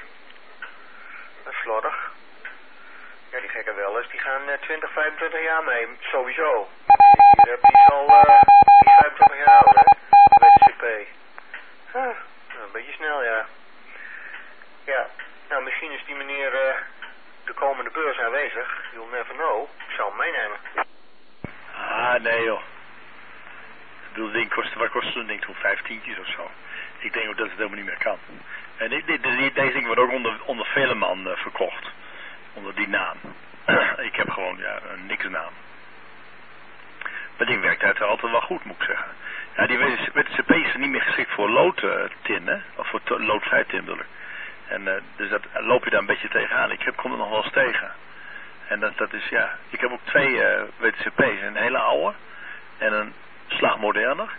Dat is slordig. Ja, die gekke Wellers, die gaan uh, twintig, vijfentwintig jaar mee, sowieso. Die, die, die is al uh, die is vijfentwintig jaar oud, hè, bij de C P. Huh, nou, een beetje snel, ja. Ja, nou misschien is die meneer uh, de komende beurs aanwezig. You'll never know. Ik zal hem meenemen. Ah, nee joh. Ik bedoel, ding kost, wat kost zo'n ding toen? Vijftientjes of zo. Ik denk ook dat het helemaal niet meer kan. En dit, dit, dit, deze ding wordt ook onder, onder Veleman uh, verkocht. Onder die naam. Ik heb gewoon, ja, een niks naam. Maar die werkt uiteraard altijd wel goed, moet ik zeggen. Ja, die W T C P is niet meer geschikt voor loodtin, hè. Of voor loodvrij tin, bedoel ik. En uh, dus dat loop je daar een beetje tegenaan. Ik heb, kom er nog wel eens tegen. En dat, dat is, ja... Ik heb ook twee uh, W T C P's. Een hele oude. En een slag moderner.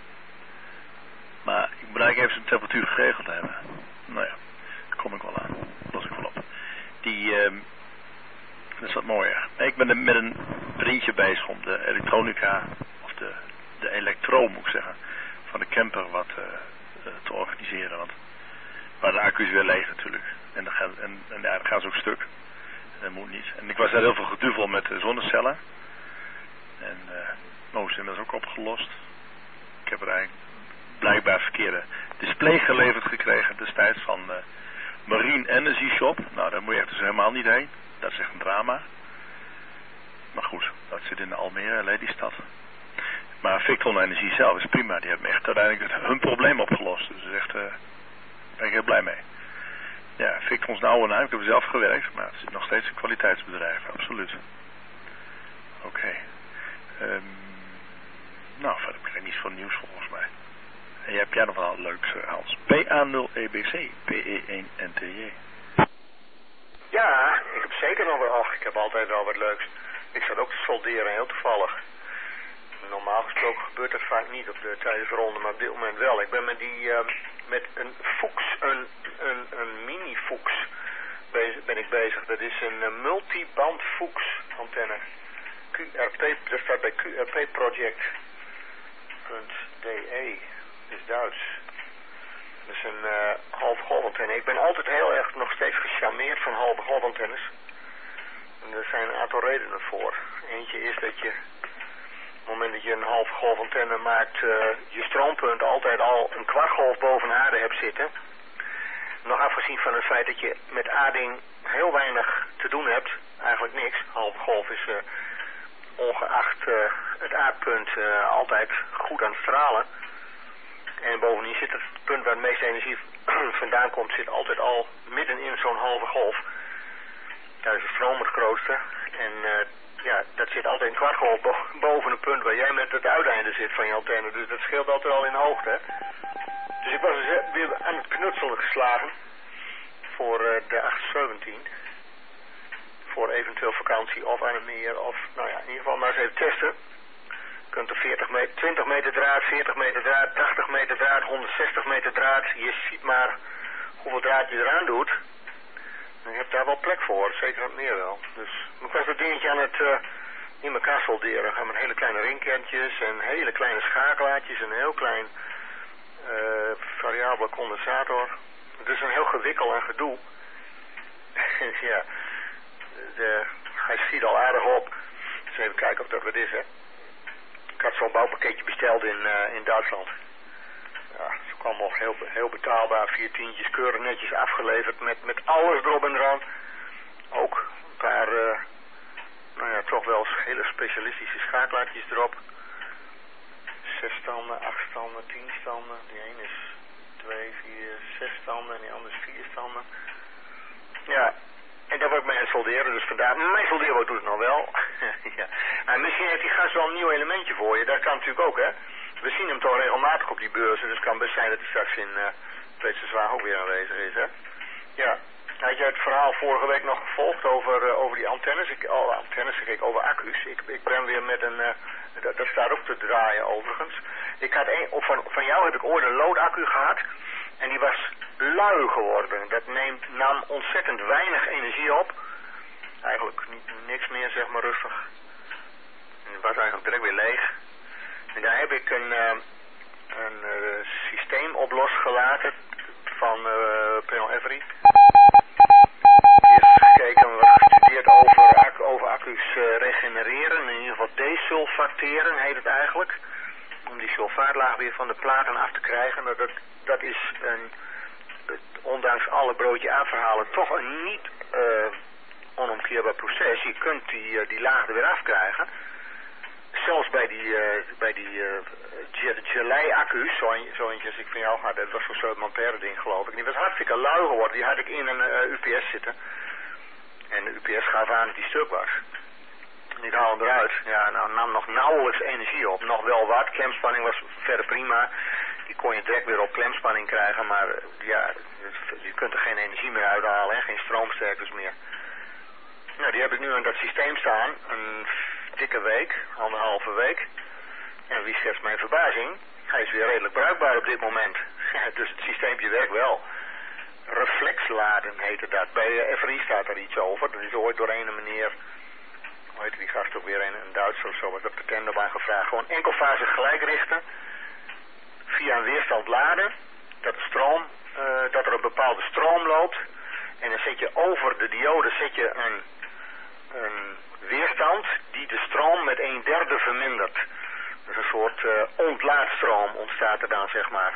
Maar ik moet eigenlijk even zijn temperatuur geregeld hebben. Nou ja, daar kom ik wel aan. Los ik wel op. Die... Uh, dat is wat mooier. Ik ben er met een vriendje bezig om de elektronica... Of de, de elektro, moet ik zeggen. Van de camper wat uh, uh, te organiseren. Want... Maar de accu is weer leeg natuurlijk. En dan gaan, en, en ja, dan gaan ze ook stuk. Dat moet niet. En ik was daar heel veel geduvel met de zonnecellen. En uh, nou is inmiddels ook opgelost. Ik heb er eigenlijk blijkbaar verkeerde display geleverd gekregen destijds van uh, Marine Energy Shop. Nou, daar moet je echt dus helemaal niet heen. Dat is echt een drama. Maar goed, dat zit in de Almere, Lelystad. Maar Victron Energie zelf is prima. Die hebben echt uiteindelijk hun probleem opgelost. Dus dat is echt... Uh, daar ben ik heel blij mee. Ja, Victron is een oude naam. Ik heb er zelf gewerkt. Maar het is nog steeds een kwaliteitsbedrijf. Absoluut. Oké. Okay. Um, nou, verder heb ik niets van nieuws volgens mij. En heb jij nog wel leuks, uh, Hans? P A nul E B C. P E één N T J. Ja, ik heb zeker nog wel... Ach, ik heb altijd wel wat leuks. Ik zat ook te solderen, heel toevallig. Normaal gesproken gebeurt dat vaak niet op de tijdens de ronde, maar op dit moment wel. Ik ben met die... Uh, met een Fuchs, een, een, een mini Fuchs bezig, ben ik bezig. Dat is een uh, multiband Fuchs antenne. Q R P, dat staat bij Q R P project punt D E. Dat is Duits. Dat is een uh, halve golfantenne. Ik ben altijd heel erg nog steeds gecharmeerd van halve golfantennes. En er zijn een aantal redenen voor. Eentje is dat je... Op het moment dat je een halve golfantenne maakt, uh, je stroompunt altijd al een kwartgolf boven aarde hebt zitten. Nog afgezien van het feit dat je met aarding heel weinig te doen hebt, eigenlijk niks. Halve golf is uh, ongeacht uh, het aardpunt uh, altijd goed aan het stralen. En bovendien zit het punt waar het meeste energie vandaan komt, zit altijd al midden in zo'n halve golf. Daar is de stroom het grootste. En uh, ja, dat zit altijd een kwartgolf bo boven het punt waar jij met het uiteinde zit van je antenne. Dus dat scheelt altijd al in hoogte. Dus ik was dus weer aan het knutselen geslagen voor uh, de acht zeventien. Voor eventueel vakantie of aan het meer. Of nou ja, in ieder geval maar eens even testen. Je kunt er veertig meter, twintig meter draad, veertig meter draad, tachtig meter draad, honderdzestig meter draad. Je ziet maar hoeveel draad je eraan doet. En je hebt daar wel plek voor, zeker het meer wel. Dus ik was dat dingetje aan het uh, in elkaar solderen. Gaan met hele kleine ringkentjes en hele kleine schakelaartjes en een heel klein uh, variabele condensator. Het is een heel gewikkel en gedoe. Ja, de, hij schiet al aardig op. Dus even kijken of dat wat is, hè. Ik had zo'n bouwpakketje besteld in, uh, in Duitsland. Ja, het kwam nog heel, heel betaalbaar, vier tientjes, keurig netjes afgeleverd met, met alles erop en eraan. Ook een paar, uh, nou ja, toch wel eens hele specialistische schakelaartjes erop. Zes standen, acht standen, tien standen. Die een is twee, vier, zes standen en die andere is vier standen. Ja, en daar word ik mee aan het solderen, dus vandaar, mijn soldeerboot doet het nog wel. Ja. En misschien heeft die gast wel een nieuw elementje voor je, dat kan natuurlijk ook, hè. We zien hem toch regelmatig op die beurzen, dus het kan best zijn dat hij straks in uh, Tweede Zwaag ook weer aanwezig is, hè. Ja, had jij het verhaal vorige week nog gevolgd over, uh, over die antennes? Ik, oh, antennes, zeg ik, over accu's. Ik, ik ben weer met een, uh, dat, dat staat ook te draaien overigens. Ik had een, of van, van jou heb ik ooit een loodaccu gehad. En die was lui geworden. Dat neemt, nam ontzettend weinig energie op. Eigenlijk niet, niks meer, zeg maar, rustig. En het was eigenlijk direct weer leeg. En daar heb ik een, uh, een uh, systeem op losgelaten van uh, P L Every. Eerst gekeken, we hebben gestudeerd over, accu, over accu's uh, regenereren. In ieder geval desulfateren heet het eigenlijk. Om die sulfaatlaag weer van de platen af te krijgen. Dat, dat, dat is een, ondanks alle broodje aanverhalen, toch een niet uh, onomkeerbaar proces. Je kunt die, uh, die laag er weer afkrijgen. Zelfs bij die, uh, bij die uh, gelei-accu's, zo, een, zo eentje als ik van jou had, dat was zo'n zeven ampère ding geloof ik. Die was hartstikke lui geworden, die had ik in een uh, U P S zitten. En de U P S gaf aan dat die stuk was. En ik haal hem eruit. Ja, nou nam nog nauwelijks energie op. Nog wel wat. Klemspanning was verder prima. Die kon je direct weer op klemspanning krijgen. Maar ja, je kunt er geen energie meer uithalen. Hè? Geen stroomsterktes meer. Nou, die heb ik nu aan dat systeem staan. Een dikke week. Anderhalve week. En wie schetst mijn verbazing? Hij is weer redelijk bruikbaar op dit moment. Dus het systeempje werkt wel. Reflexladen heette dat. Bij uh, F R I staat er iets over. Dat is ooit door een meneer... Hoe heet die gast ook weer, een, een Duitser of zo, wat dat patent op aangevraagd. Gewoon enkelfazig gelijk richten, via een weerstand laden, dat, de stroom, uh, dat er een bepaalde stroom loopt. En dan zet je over de diode zet je een, een weerstand die de stroom met een derde vermindert. Dus een soort uh, ontlaadstroom ontstaat er dan, zeg maar.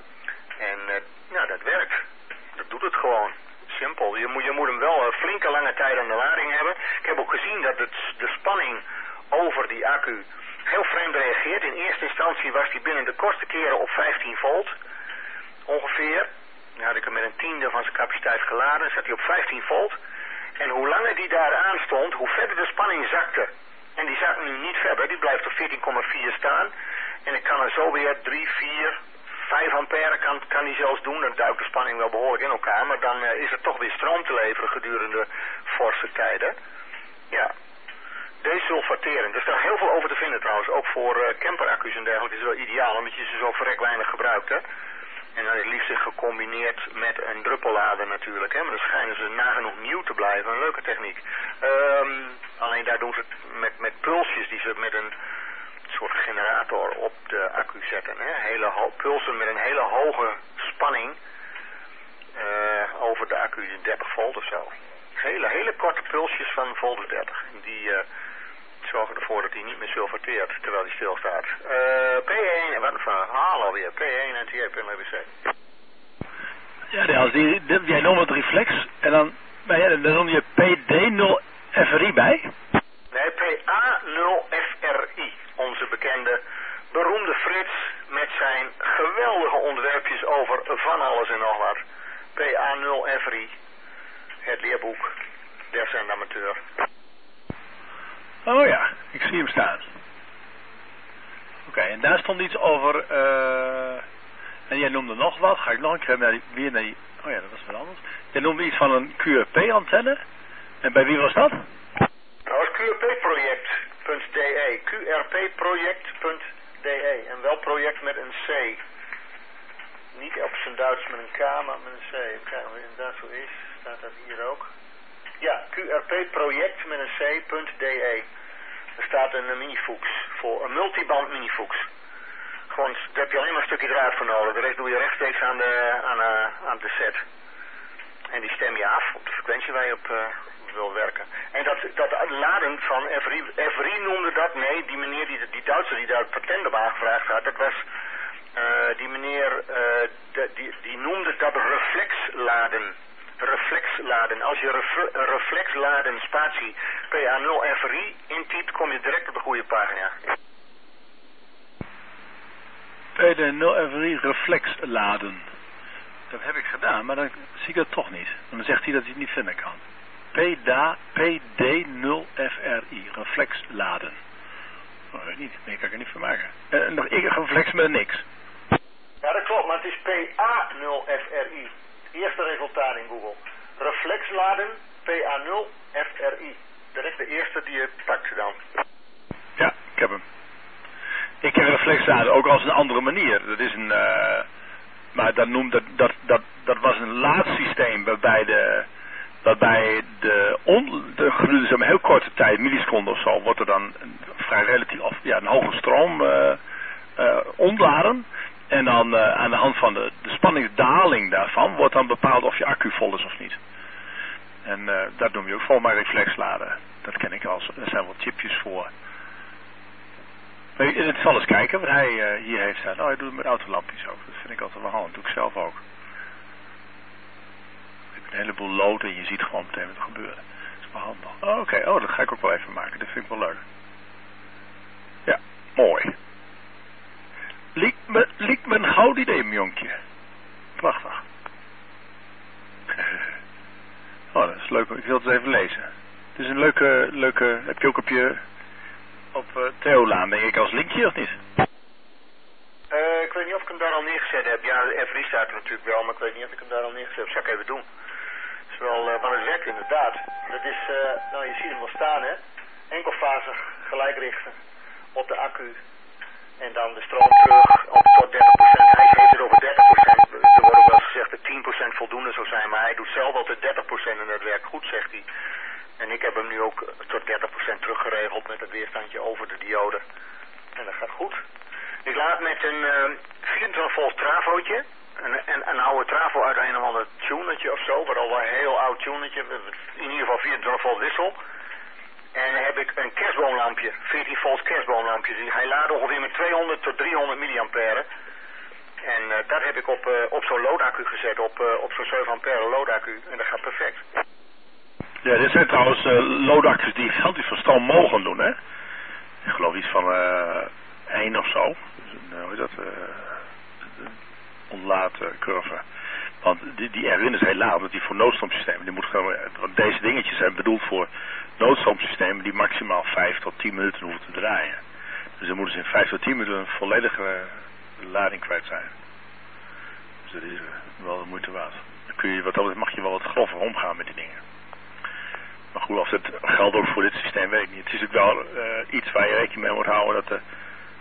En uh, nou, dat werkt. Dat doet het gewoon. Simpel. Je moet, je moet hem wel een flinke lange tijd aan de lading hebben. Ik heb ook gezien dat het, de spanning over die accu heel vreemd reageert. In eerste instantie was die binnen de kortste keren op vijftien volt. Ongeveer. Dan had ik hem met een tiende van zijn capaciteit geladen. Dan zat hij op vijftien volt. En hoe langer die daar aan stond, hoe verder de spanning zakte. En die zakt nu niet verder. Die blijft op veertien komma vier staan. En ik kan er zo weer drie, vier... vijf ampère kan, kan die zelfs doen, dan duikt de spanning wel behoorlijk in elkaar, maar dan uh, is er toch weer stroom te leveren gedurende forse tijden. Ja, desulfateren, er is daar heel veel over te vinden trouwens, ook voor uh, camperaccu's en dergelijke is het wel ideaal, omdat je ze zo verrek weinig gebruikt, hè. En dan is het liefst gecombineerd met een druppellader natuurlijk, hè, maar dan schijnen ze nagenoeg nieuw te blijven, een leuke techniek. Um, alleen daar doen ze het met, met pulsjes die ze met een soort generator op de accu zetten. Hè? Hele pulsen met een hele hoge spanning uh, over de accu, dertig volt of zo. Hele, hele korte pulsjes van volt dertig. Die uh, zorgen ervoor dat hij niet meer sulfateert terwijl hij stilstaat. Uh, P één, wat een verhaal alweer. P één N T A P N L B C. Ja, nee, als die, die, jij noemt het reflex en dan, dan noem je P D nul F R I bij? Nee, P A nul F R I. Onze bekende, beroemde Frits met zijn geweldige ontwerpjes over van alles en nog wat. P A nul F R I, het leerboek der zendamateur. Oh ja, ik zie hem staan. Oké, okay, en daar stond iets over, uh, en jij noemde nog wat, ga ik nog een keer naar die, weer naar die, oh ja, dat was wat anders. Jij noemde iets van een Q R P-antenne, en bij wie was dat? Dat was Q R P-project. .de, Q R P project punt D E, en wel project met een C. Niet op zijn Duits met een K, maar met een C. Even kijken of het inderdaad zo is. Staat dat hier ook? Ja, Q R P project met een C punt D E. Er staat een minifux voor, een multiband minifux. gewoon, daar heb je alleen maar een stukje draad voor nodig. De rest doe je rechtstreeks aan de, aan, uh, aan de set. En die stem je af op de frequentie waar je op uh, wil werken. En dat, dat laden van Every, Every noemde dat, nee, die meneer, die, die Duitser die daar het patent op aangevraagd had, dat was, uh, die meneer, uh, de, die, die noemde dat reflexladen. Reflexladen. Als je ref, reflexladen spatie P A nul F R I intypt, kom je direct op de goede pagina. P A nul F R I reflexladen. Dat heb ik gedaan, maar dan zie ik dat toch niet. En dan zegt hij dat hij het niet vinden kan. P D nul F R I, reflexladen. Oh, weet niet, nee, kan ik er niet van maken. En nog ik reflex met niks. Ja, dat klopt, maar het is P A nul F R I. Eerste resultaat in Google. Reflexladen, P A nul F R I. Dat is de eerste die je pakt dan. Ja, ik heb hem. Ik ken reflexladen ook als een andere manier. Dat is een... Uh, maar dat, noemt, dat, dat, dat, dat was een laadsysteem waarbij de... Waarbij de, on, de gedurende zeg maar, heel korte tijd, milliseconden of zo, wordt er dan een, vrij relatief, of, ja, een hoge stroom uh, uh, ontladen. En dan uh, aan de hand van de, de spanningsdaling daarvan wordt dan bepaald of je accu vol is of niet. En uh, dat noem je ook volgens mij reflexladen. Dat ken ik als. Er zijn wel chipjes voor. Het zal eens kijken wat hij uh, hier heeft staan. Oh, hij doet het met autolampjes ook. Dat vind ik altijd wel handig. Dat doe ik zelf ook. Je hebt een heleboel lood en je ziet gewoon meteen wat er gebeurt. Dat is wel handig. Oh, oké, okay. Oh, dat ga ik ook wel even maken. Dat vind ik wel leuk. Ja, mooi. Liekt me, liekt me een goud idee, mijn jonkje. Prachtig. Oh, dat is leuk. Ik wil het eens even lezen. Het is een leuke, leuke... Heb je ook op je... Op uh, Theolaan, denk ik, als linkje of niet? Uh, ik weet niet of ik hem daar al neergezet heb. Ja, de F R I staat er natuurlijk wel, maar ik weet niet of ik hem daar al neergezet heb. Dat zou ik even doen. Dat is wel... Uh, maar het werkt inderdaad. Dat is... Uh, nou, je ziet hem wel staan, hè. Enkelfazig gelijk richten op de accu. En dan de stroom terug op tot dertig procent. Hij heeft het over dertig procent. Er wordt ook wel eens gezegd dat tien procent voldoende zou zijn. Maar hij doet zelf altijd dertig procent en dat werkt goed, zegt hij. En ik heb hem nu ook tot dertig procent teruggeregeld met het weerstandje over de diode. En dat gaat goed. Ik laat met een uh, vierentwintig volt trafootje. Een, een, een oude trafo uit een of ander tunetje of zo. Maar al wel een heel oud tunetje. In ieder geval vierentwintig volt wissel. En dan heb ik een kerstboomlampje, veertien volt kerstboomlampje. Dus hij laat ongeveer met tweehonderd tot driehonderd milliampère. En uh, dat heb ik op, uh, op zo'n loodaccu gezet, op, uh, op zo'n zeven ampère loodaccu. En dat gaat perfect. Ja, dit zijn trouwens uh, loodaccu's die gigantisch veel stroom mogen doen, hè? Ik geloof iets van uh, één of zo. Dus een, uh, hoe is dat? Uh, een ontlaadcurve. Want die, die erin is heel laag, omdat die voor noodstroomsystemen, die moet gewoon, want deze dingetjes zijn bedoeld voor noodstroomsystemen die maximaal vijf tot tien minuten hoeven te draaien. Dus dan moeten ze in vijf tot tien minuten een volledige lading kwijt zijn. Dus dat is uh, wel de moeite waard. Dan kun je, wat dat mag je wel wat grover omgaan met die dingen. Maar goed, of dat geldt ook voor dit systeem, weet ik niet. Het is ook wel uh, iets waar je rekening mee moet houden dat de...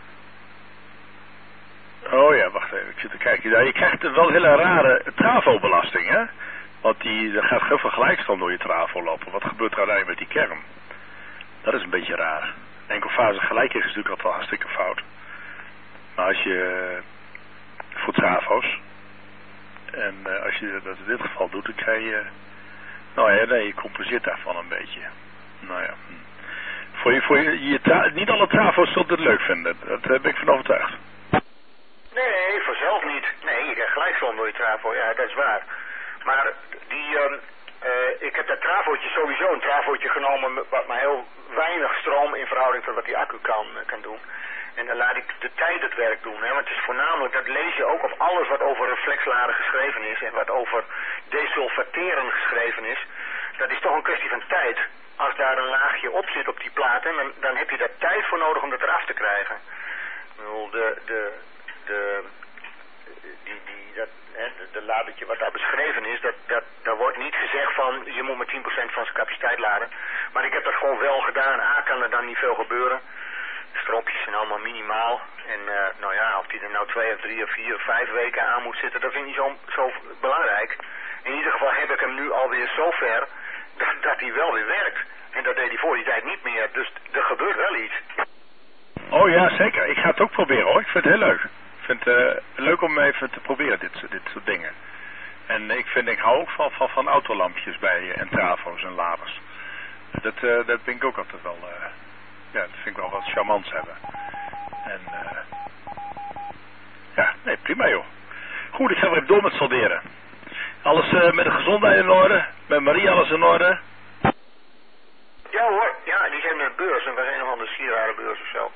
Oh ja, wacht even, ik zit te kijken. Ja, je krijgt wel een hele rare travobelasting, hè? Want die, er gaat heel veel gelijkstand door je travo lopen. Wat gebeurt er uiteindelijk met die kern? Dat is een beetje raar. Enkelfase gelijkheid is natuurlijk altijd hartstikke fout. Maar als je voor travo's, en uh, als je dat in dit geval doet, dan krijg je... Nou ja, nee, je compenseert daarvan een beetje. Nou ja. Hm. Voor je, voor je, je tra niet alle travo's zullen het leuk vinden. Daar ben ik van overtuigd. Nee, vanzelf niet. Nee, je krijgt gelijkstand door je travo. Ja, dat is waar. Maar die, uh, uh, ik heb dat travootje sowieso een travootje genomen wat maar heel weinig stroom in verhouding tot wat die accu kan, uh, kan doen. En dan laat ik de tijd het werk doen. Hè? Want het is voornamelijk, dat lees je ook op alles wat over reflexladen geschreven is en wat over desulfateren geschreven is. Dat is toch een kwestie van tijd. Als daar een laagje op zit op die platen, dan, dan heb je daar tijd voor nodig om dat eraf te krijgen. Ik bedoel, de, de, de, die, die, dat, hè, de, de ladertje wat daar beschreven is, dat, dat, daar wordt niet gezegd van je moet met tien procent van zijn capaciteit laden. Maar ik heb dat gewoon wel gedaan. A, kan er dan niet veel gebeuren. De stroompjes zijn allemaal minimaal. En uh, nou ja, of die er nou twee of drie of vier of vijf weken aan moet zitten, dat vind ik niet zo, zo belangrijk. In ieder geval heb ik hem nu alweer zover dat, dat hij wel weer werkt. En dat deed hij voor die tijd niet meer. Dus er gebeurt wel iets. Oh ja, zeker. Ik ga het ook proberen hoor. Ik vind het heel leuk. vind het uh, leuk om even te proberen, dit, dit soort dingen. En ik vind, ik hou ook van, van, van autolampjes bij uh, en travo's en laders. Dat, uh, dat vind ik ook altijd wel, uh, ja, dat vind ik wel wat charmants hebben. En, uh, ja, nee, prima joh. Goed, ik ga weer even door met solderen. Alles uh, met de gezondheid in orde? Met Marie alles in orde? Ja hoor, ja, die zijn met beurs en wij zijn nog aan de sieradenbeurs of zo.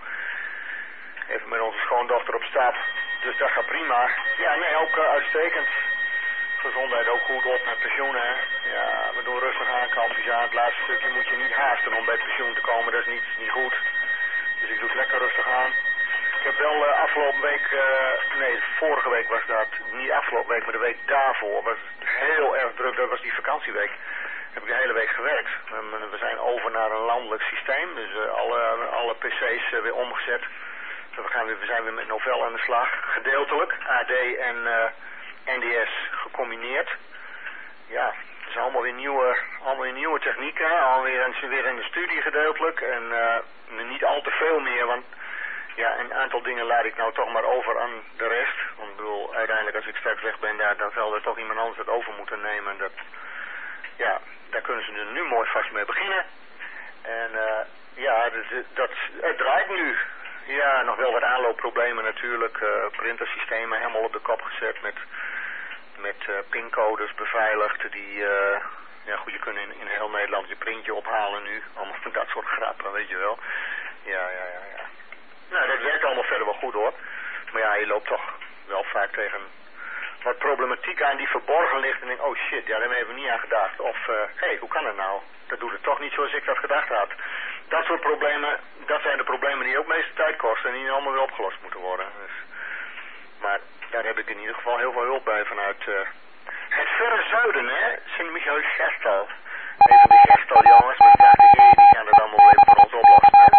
Even met onze schoondochter op stap. Dus dat gaat prima. Ja, nee, ook uh, uitstekend. Gezondheid ook goed op met pensioen, hè. Ja, we doen rustig aan, kampjes aan. Het laatste stukje moet je niet haasten om bij het pensioen te komen. Dat is niet, niet goed. Dus ik doe het lekker rustig aan. Ik heb wel uh, afgelopen week, uh, nee, vorige week was dat, niet afgelopen week, maar de week daarvoor, was het heel erg druk. Dat was die vakantieweek. Heb ik de hele week gewerkt. We, we zijn over naar een landelijk systeem. Dus uh, alle, alle pc's uh, weer omgezet. Dus we, gaan weer, we zijn weer met Novell aan de slag. Gedeeltelijk. A D en uh, N D S gecombineerd. Ja, het zijn allemaal weer nieuwe, allemaal weer nieuwe technieken. Alweer weer in de studie gedeeltelijk. En uh, niet al te veel meer. Want ja, een aantal dingen laat ik nou toch maar over aan de rest. Want ik bedoel, uiteindelijk als ik straks weg ben, daar, dan zal er toch iemand anders het over moeten nemen. Dat, ja, daar kunnen ze er nu mooi vast mee beginnen. En uh, ja, dat, dat, het draait nu. Ja, nog wel wat aanloopproblemen natuurlijk. Uh, printersystemen helemaal op de kop gezet met, met uh, pincodes beveiligd. Die, uh, ja goed, je kunt in, in heel Nederland je printje ophalen nu. Allemaal van dat soort grappen, weet je wel. Ja, ja, ja, ja. Nou, dat werkt allemaal verder wel goed hoor. Maar ja, je loopt toch wel vaak tegen wat problematiek aan die verborgen ligt. En denk, oh shit, ja, daar hebben we niet aan gedacht. Of, hé, uh, hey, hoe kan het nou? Dat doet het toch niet zoals ik dat gedacht had. Dat soort problemen, dat zijn de problemen die ook meeste tijd kosten en die allemaal weer opgelost moeten worden. Dus, maar daar heb ik in ieder geval heel veel hulp bij vanuit uh, het verre zuiden, hè? Sint-Michiel-Gestel. Even de Gestel jongens met dertig G, die gaan het allemaal even voor ons oplossen, hè?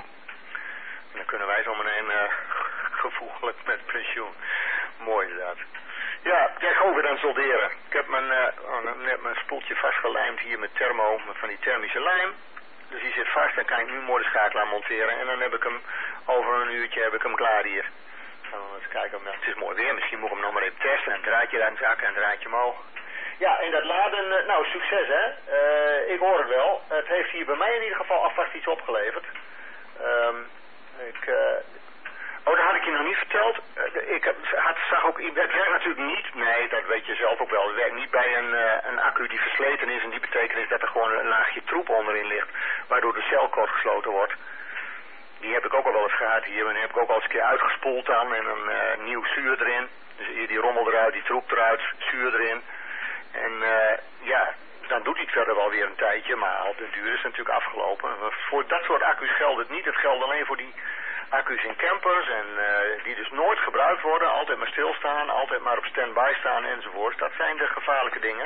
En dan kunnen wij zo meteen uh, gevoeglijk met pensioen. Mooi is dat. Ja, kijk ook weer aan solderen. Ik heb mijn, uh, oh, net mijn spoeltje vastgelijmd hier met thermo, met van die thermische lijm. Dus die zit vast, dan kan ik nu mooi de schakelaar monteren. En dan heb ik hem, over een uurtje heb ik hem klaar hier. Dan eens kijken, nou, het is mooi weer, misschien moet ik hem nog maar even testen. Een draadje aan zakken en een draadje omhoog. Ja, en dat laden, uh, nou succes hè. Uh, ik hoor het wel. Het heeft hier bij mij in ieder geval alvast iets opgeleverd. Um, ik... Uh, Oh, dat had ik je nog niet verteld. Uh, ik had, zag ook, het werkt natuurlijk niet, nee, dat weet je zelf ook wel. Het werkt niet bij een, uh, een accu die versleten is en die betekenis dat er gewoon een laagje troep onderin ligt, waardoor de cel kort gesloten wordt. Die heb ik ook al wel eens gehad hier en die heb ik ook al eens een keer uitgespoeld dan en een uh, nieuw zuur erin. Dus hier die rommel eruit, die troep eruit, zuur erin. En uh, ja, dan doet hij het verder wel weer een tijdje, maar al de duur is natuurlijk afgelopen. Voor dat soort accu's geldt het niet, het geldt alleen voor die accu's in campers en uh, die dus nooit gebruikt worden, altijd maar stilstaan, altijd maar op standby staan enzovoort. Dat zijn de gevaarlijke dingen.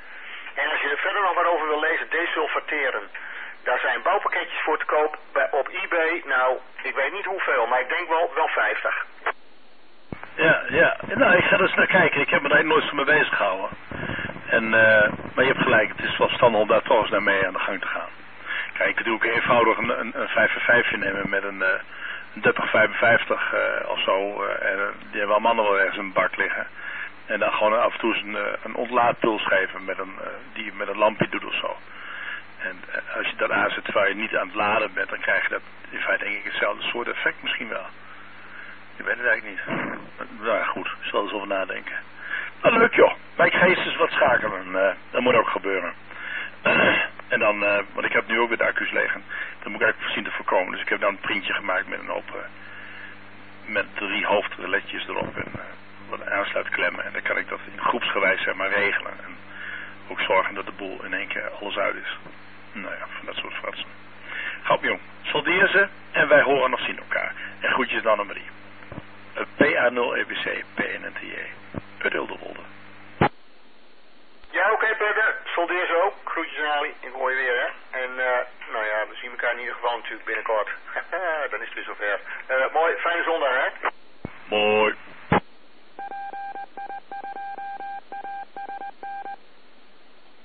En als je er verder nog wat over wil lezen, desulfateren. Daar zijn bouwpakketjes voor te koop bij, op eBay. Nou, ik weet niet hoeveel, maar ik denk wel, wel vijftig. Ja, ja. Nou, ik ga er eens naar kijken. Ik heb me daar nooit voor mee bezig gehouden. En, uh, maar je hebt gelijk, het is wel verstandig om daar toch eens naar mee aan de gang te gaan. Kijk, ik doe ook eenvoudig een, een, een vijf en vijf nemen met een... Uh, Een dertig vijfenvijftig uh, of zo. Uh, en uh, die hebben wel mannen wel ergens in een bak liggen. En dan gewoon af en toe een, uh, een ontlaatpuls geven met een, uh, die met een lampje doet of zo. En uh, als je dat aanzet terwijl je niet aan het laden bent, dan krijg je dat in feite denk ik hetzelfde soort effect misschien wel. Je weet het eigenlijk niet. Nou ja, goed. Ik zal er eens over nadenken. Nou, leuk joh. Mijn geest is wat schakelen. Uh, dat moet ook gebeuren. En dan, uh, want ik heb nu ook weer de accu's leeg. Dat moet ik eigenlijk zien te voorkomen. Dus ik heb dan een printje gemaakt met een hoop, uh, met drie hoofdletjes erop en uh, wat aansluitklemmen. En dan kan ik dat in groepsgewijs zeg maar regelen. En ook zorgen dat de boel in één keer alles uit is. Nou ja, van dat soort fratsen. Gauw jong, soldeer ze en wij horen nog zien elkaar. En groetjes dan aan Marie. P A nul E B C, P N N T J. Uit Ilderwolde. Ja, oké okay, Peter. Soldeer ze ook. Groetjes aan Ali. Ik hoor je weer, hè. En, uh, nou ja, we zien elkaar in ieder geval natuurlijk binnenkort. Dan is het weer zover. Uh, mooi, fijne zondag, hè. Mooi.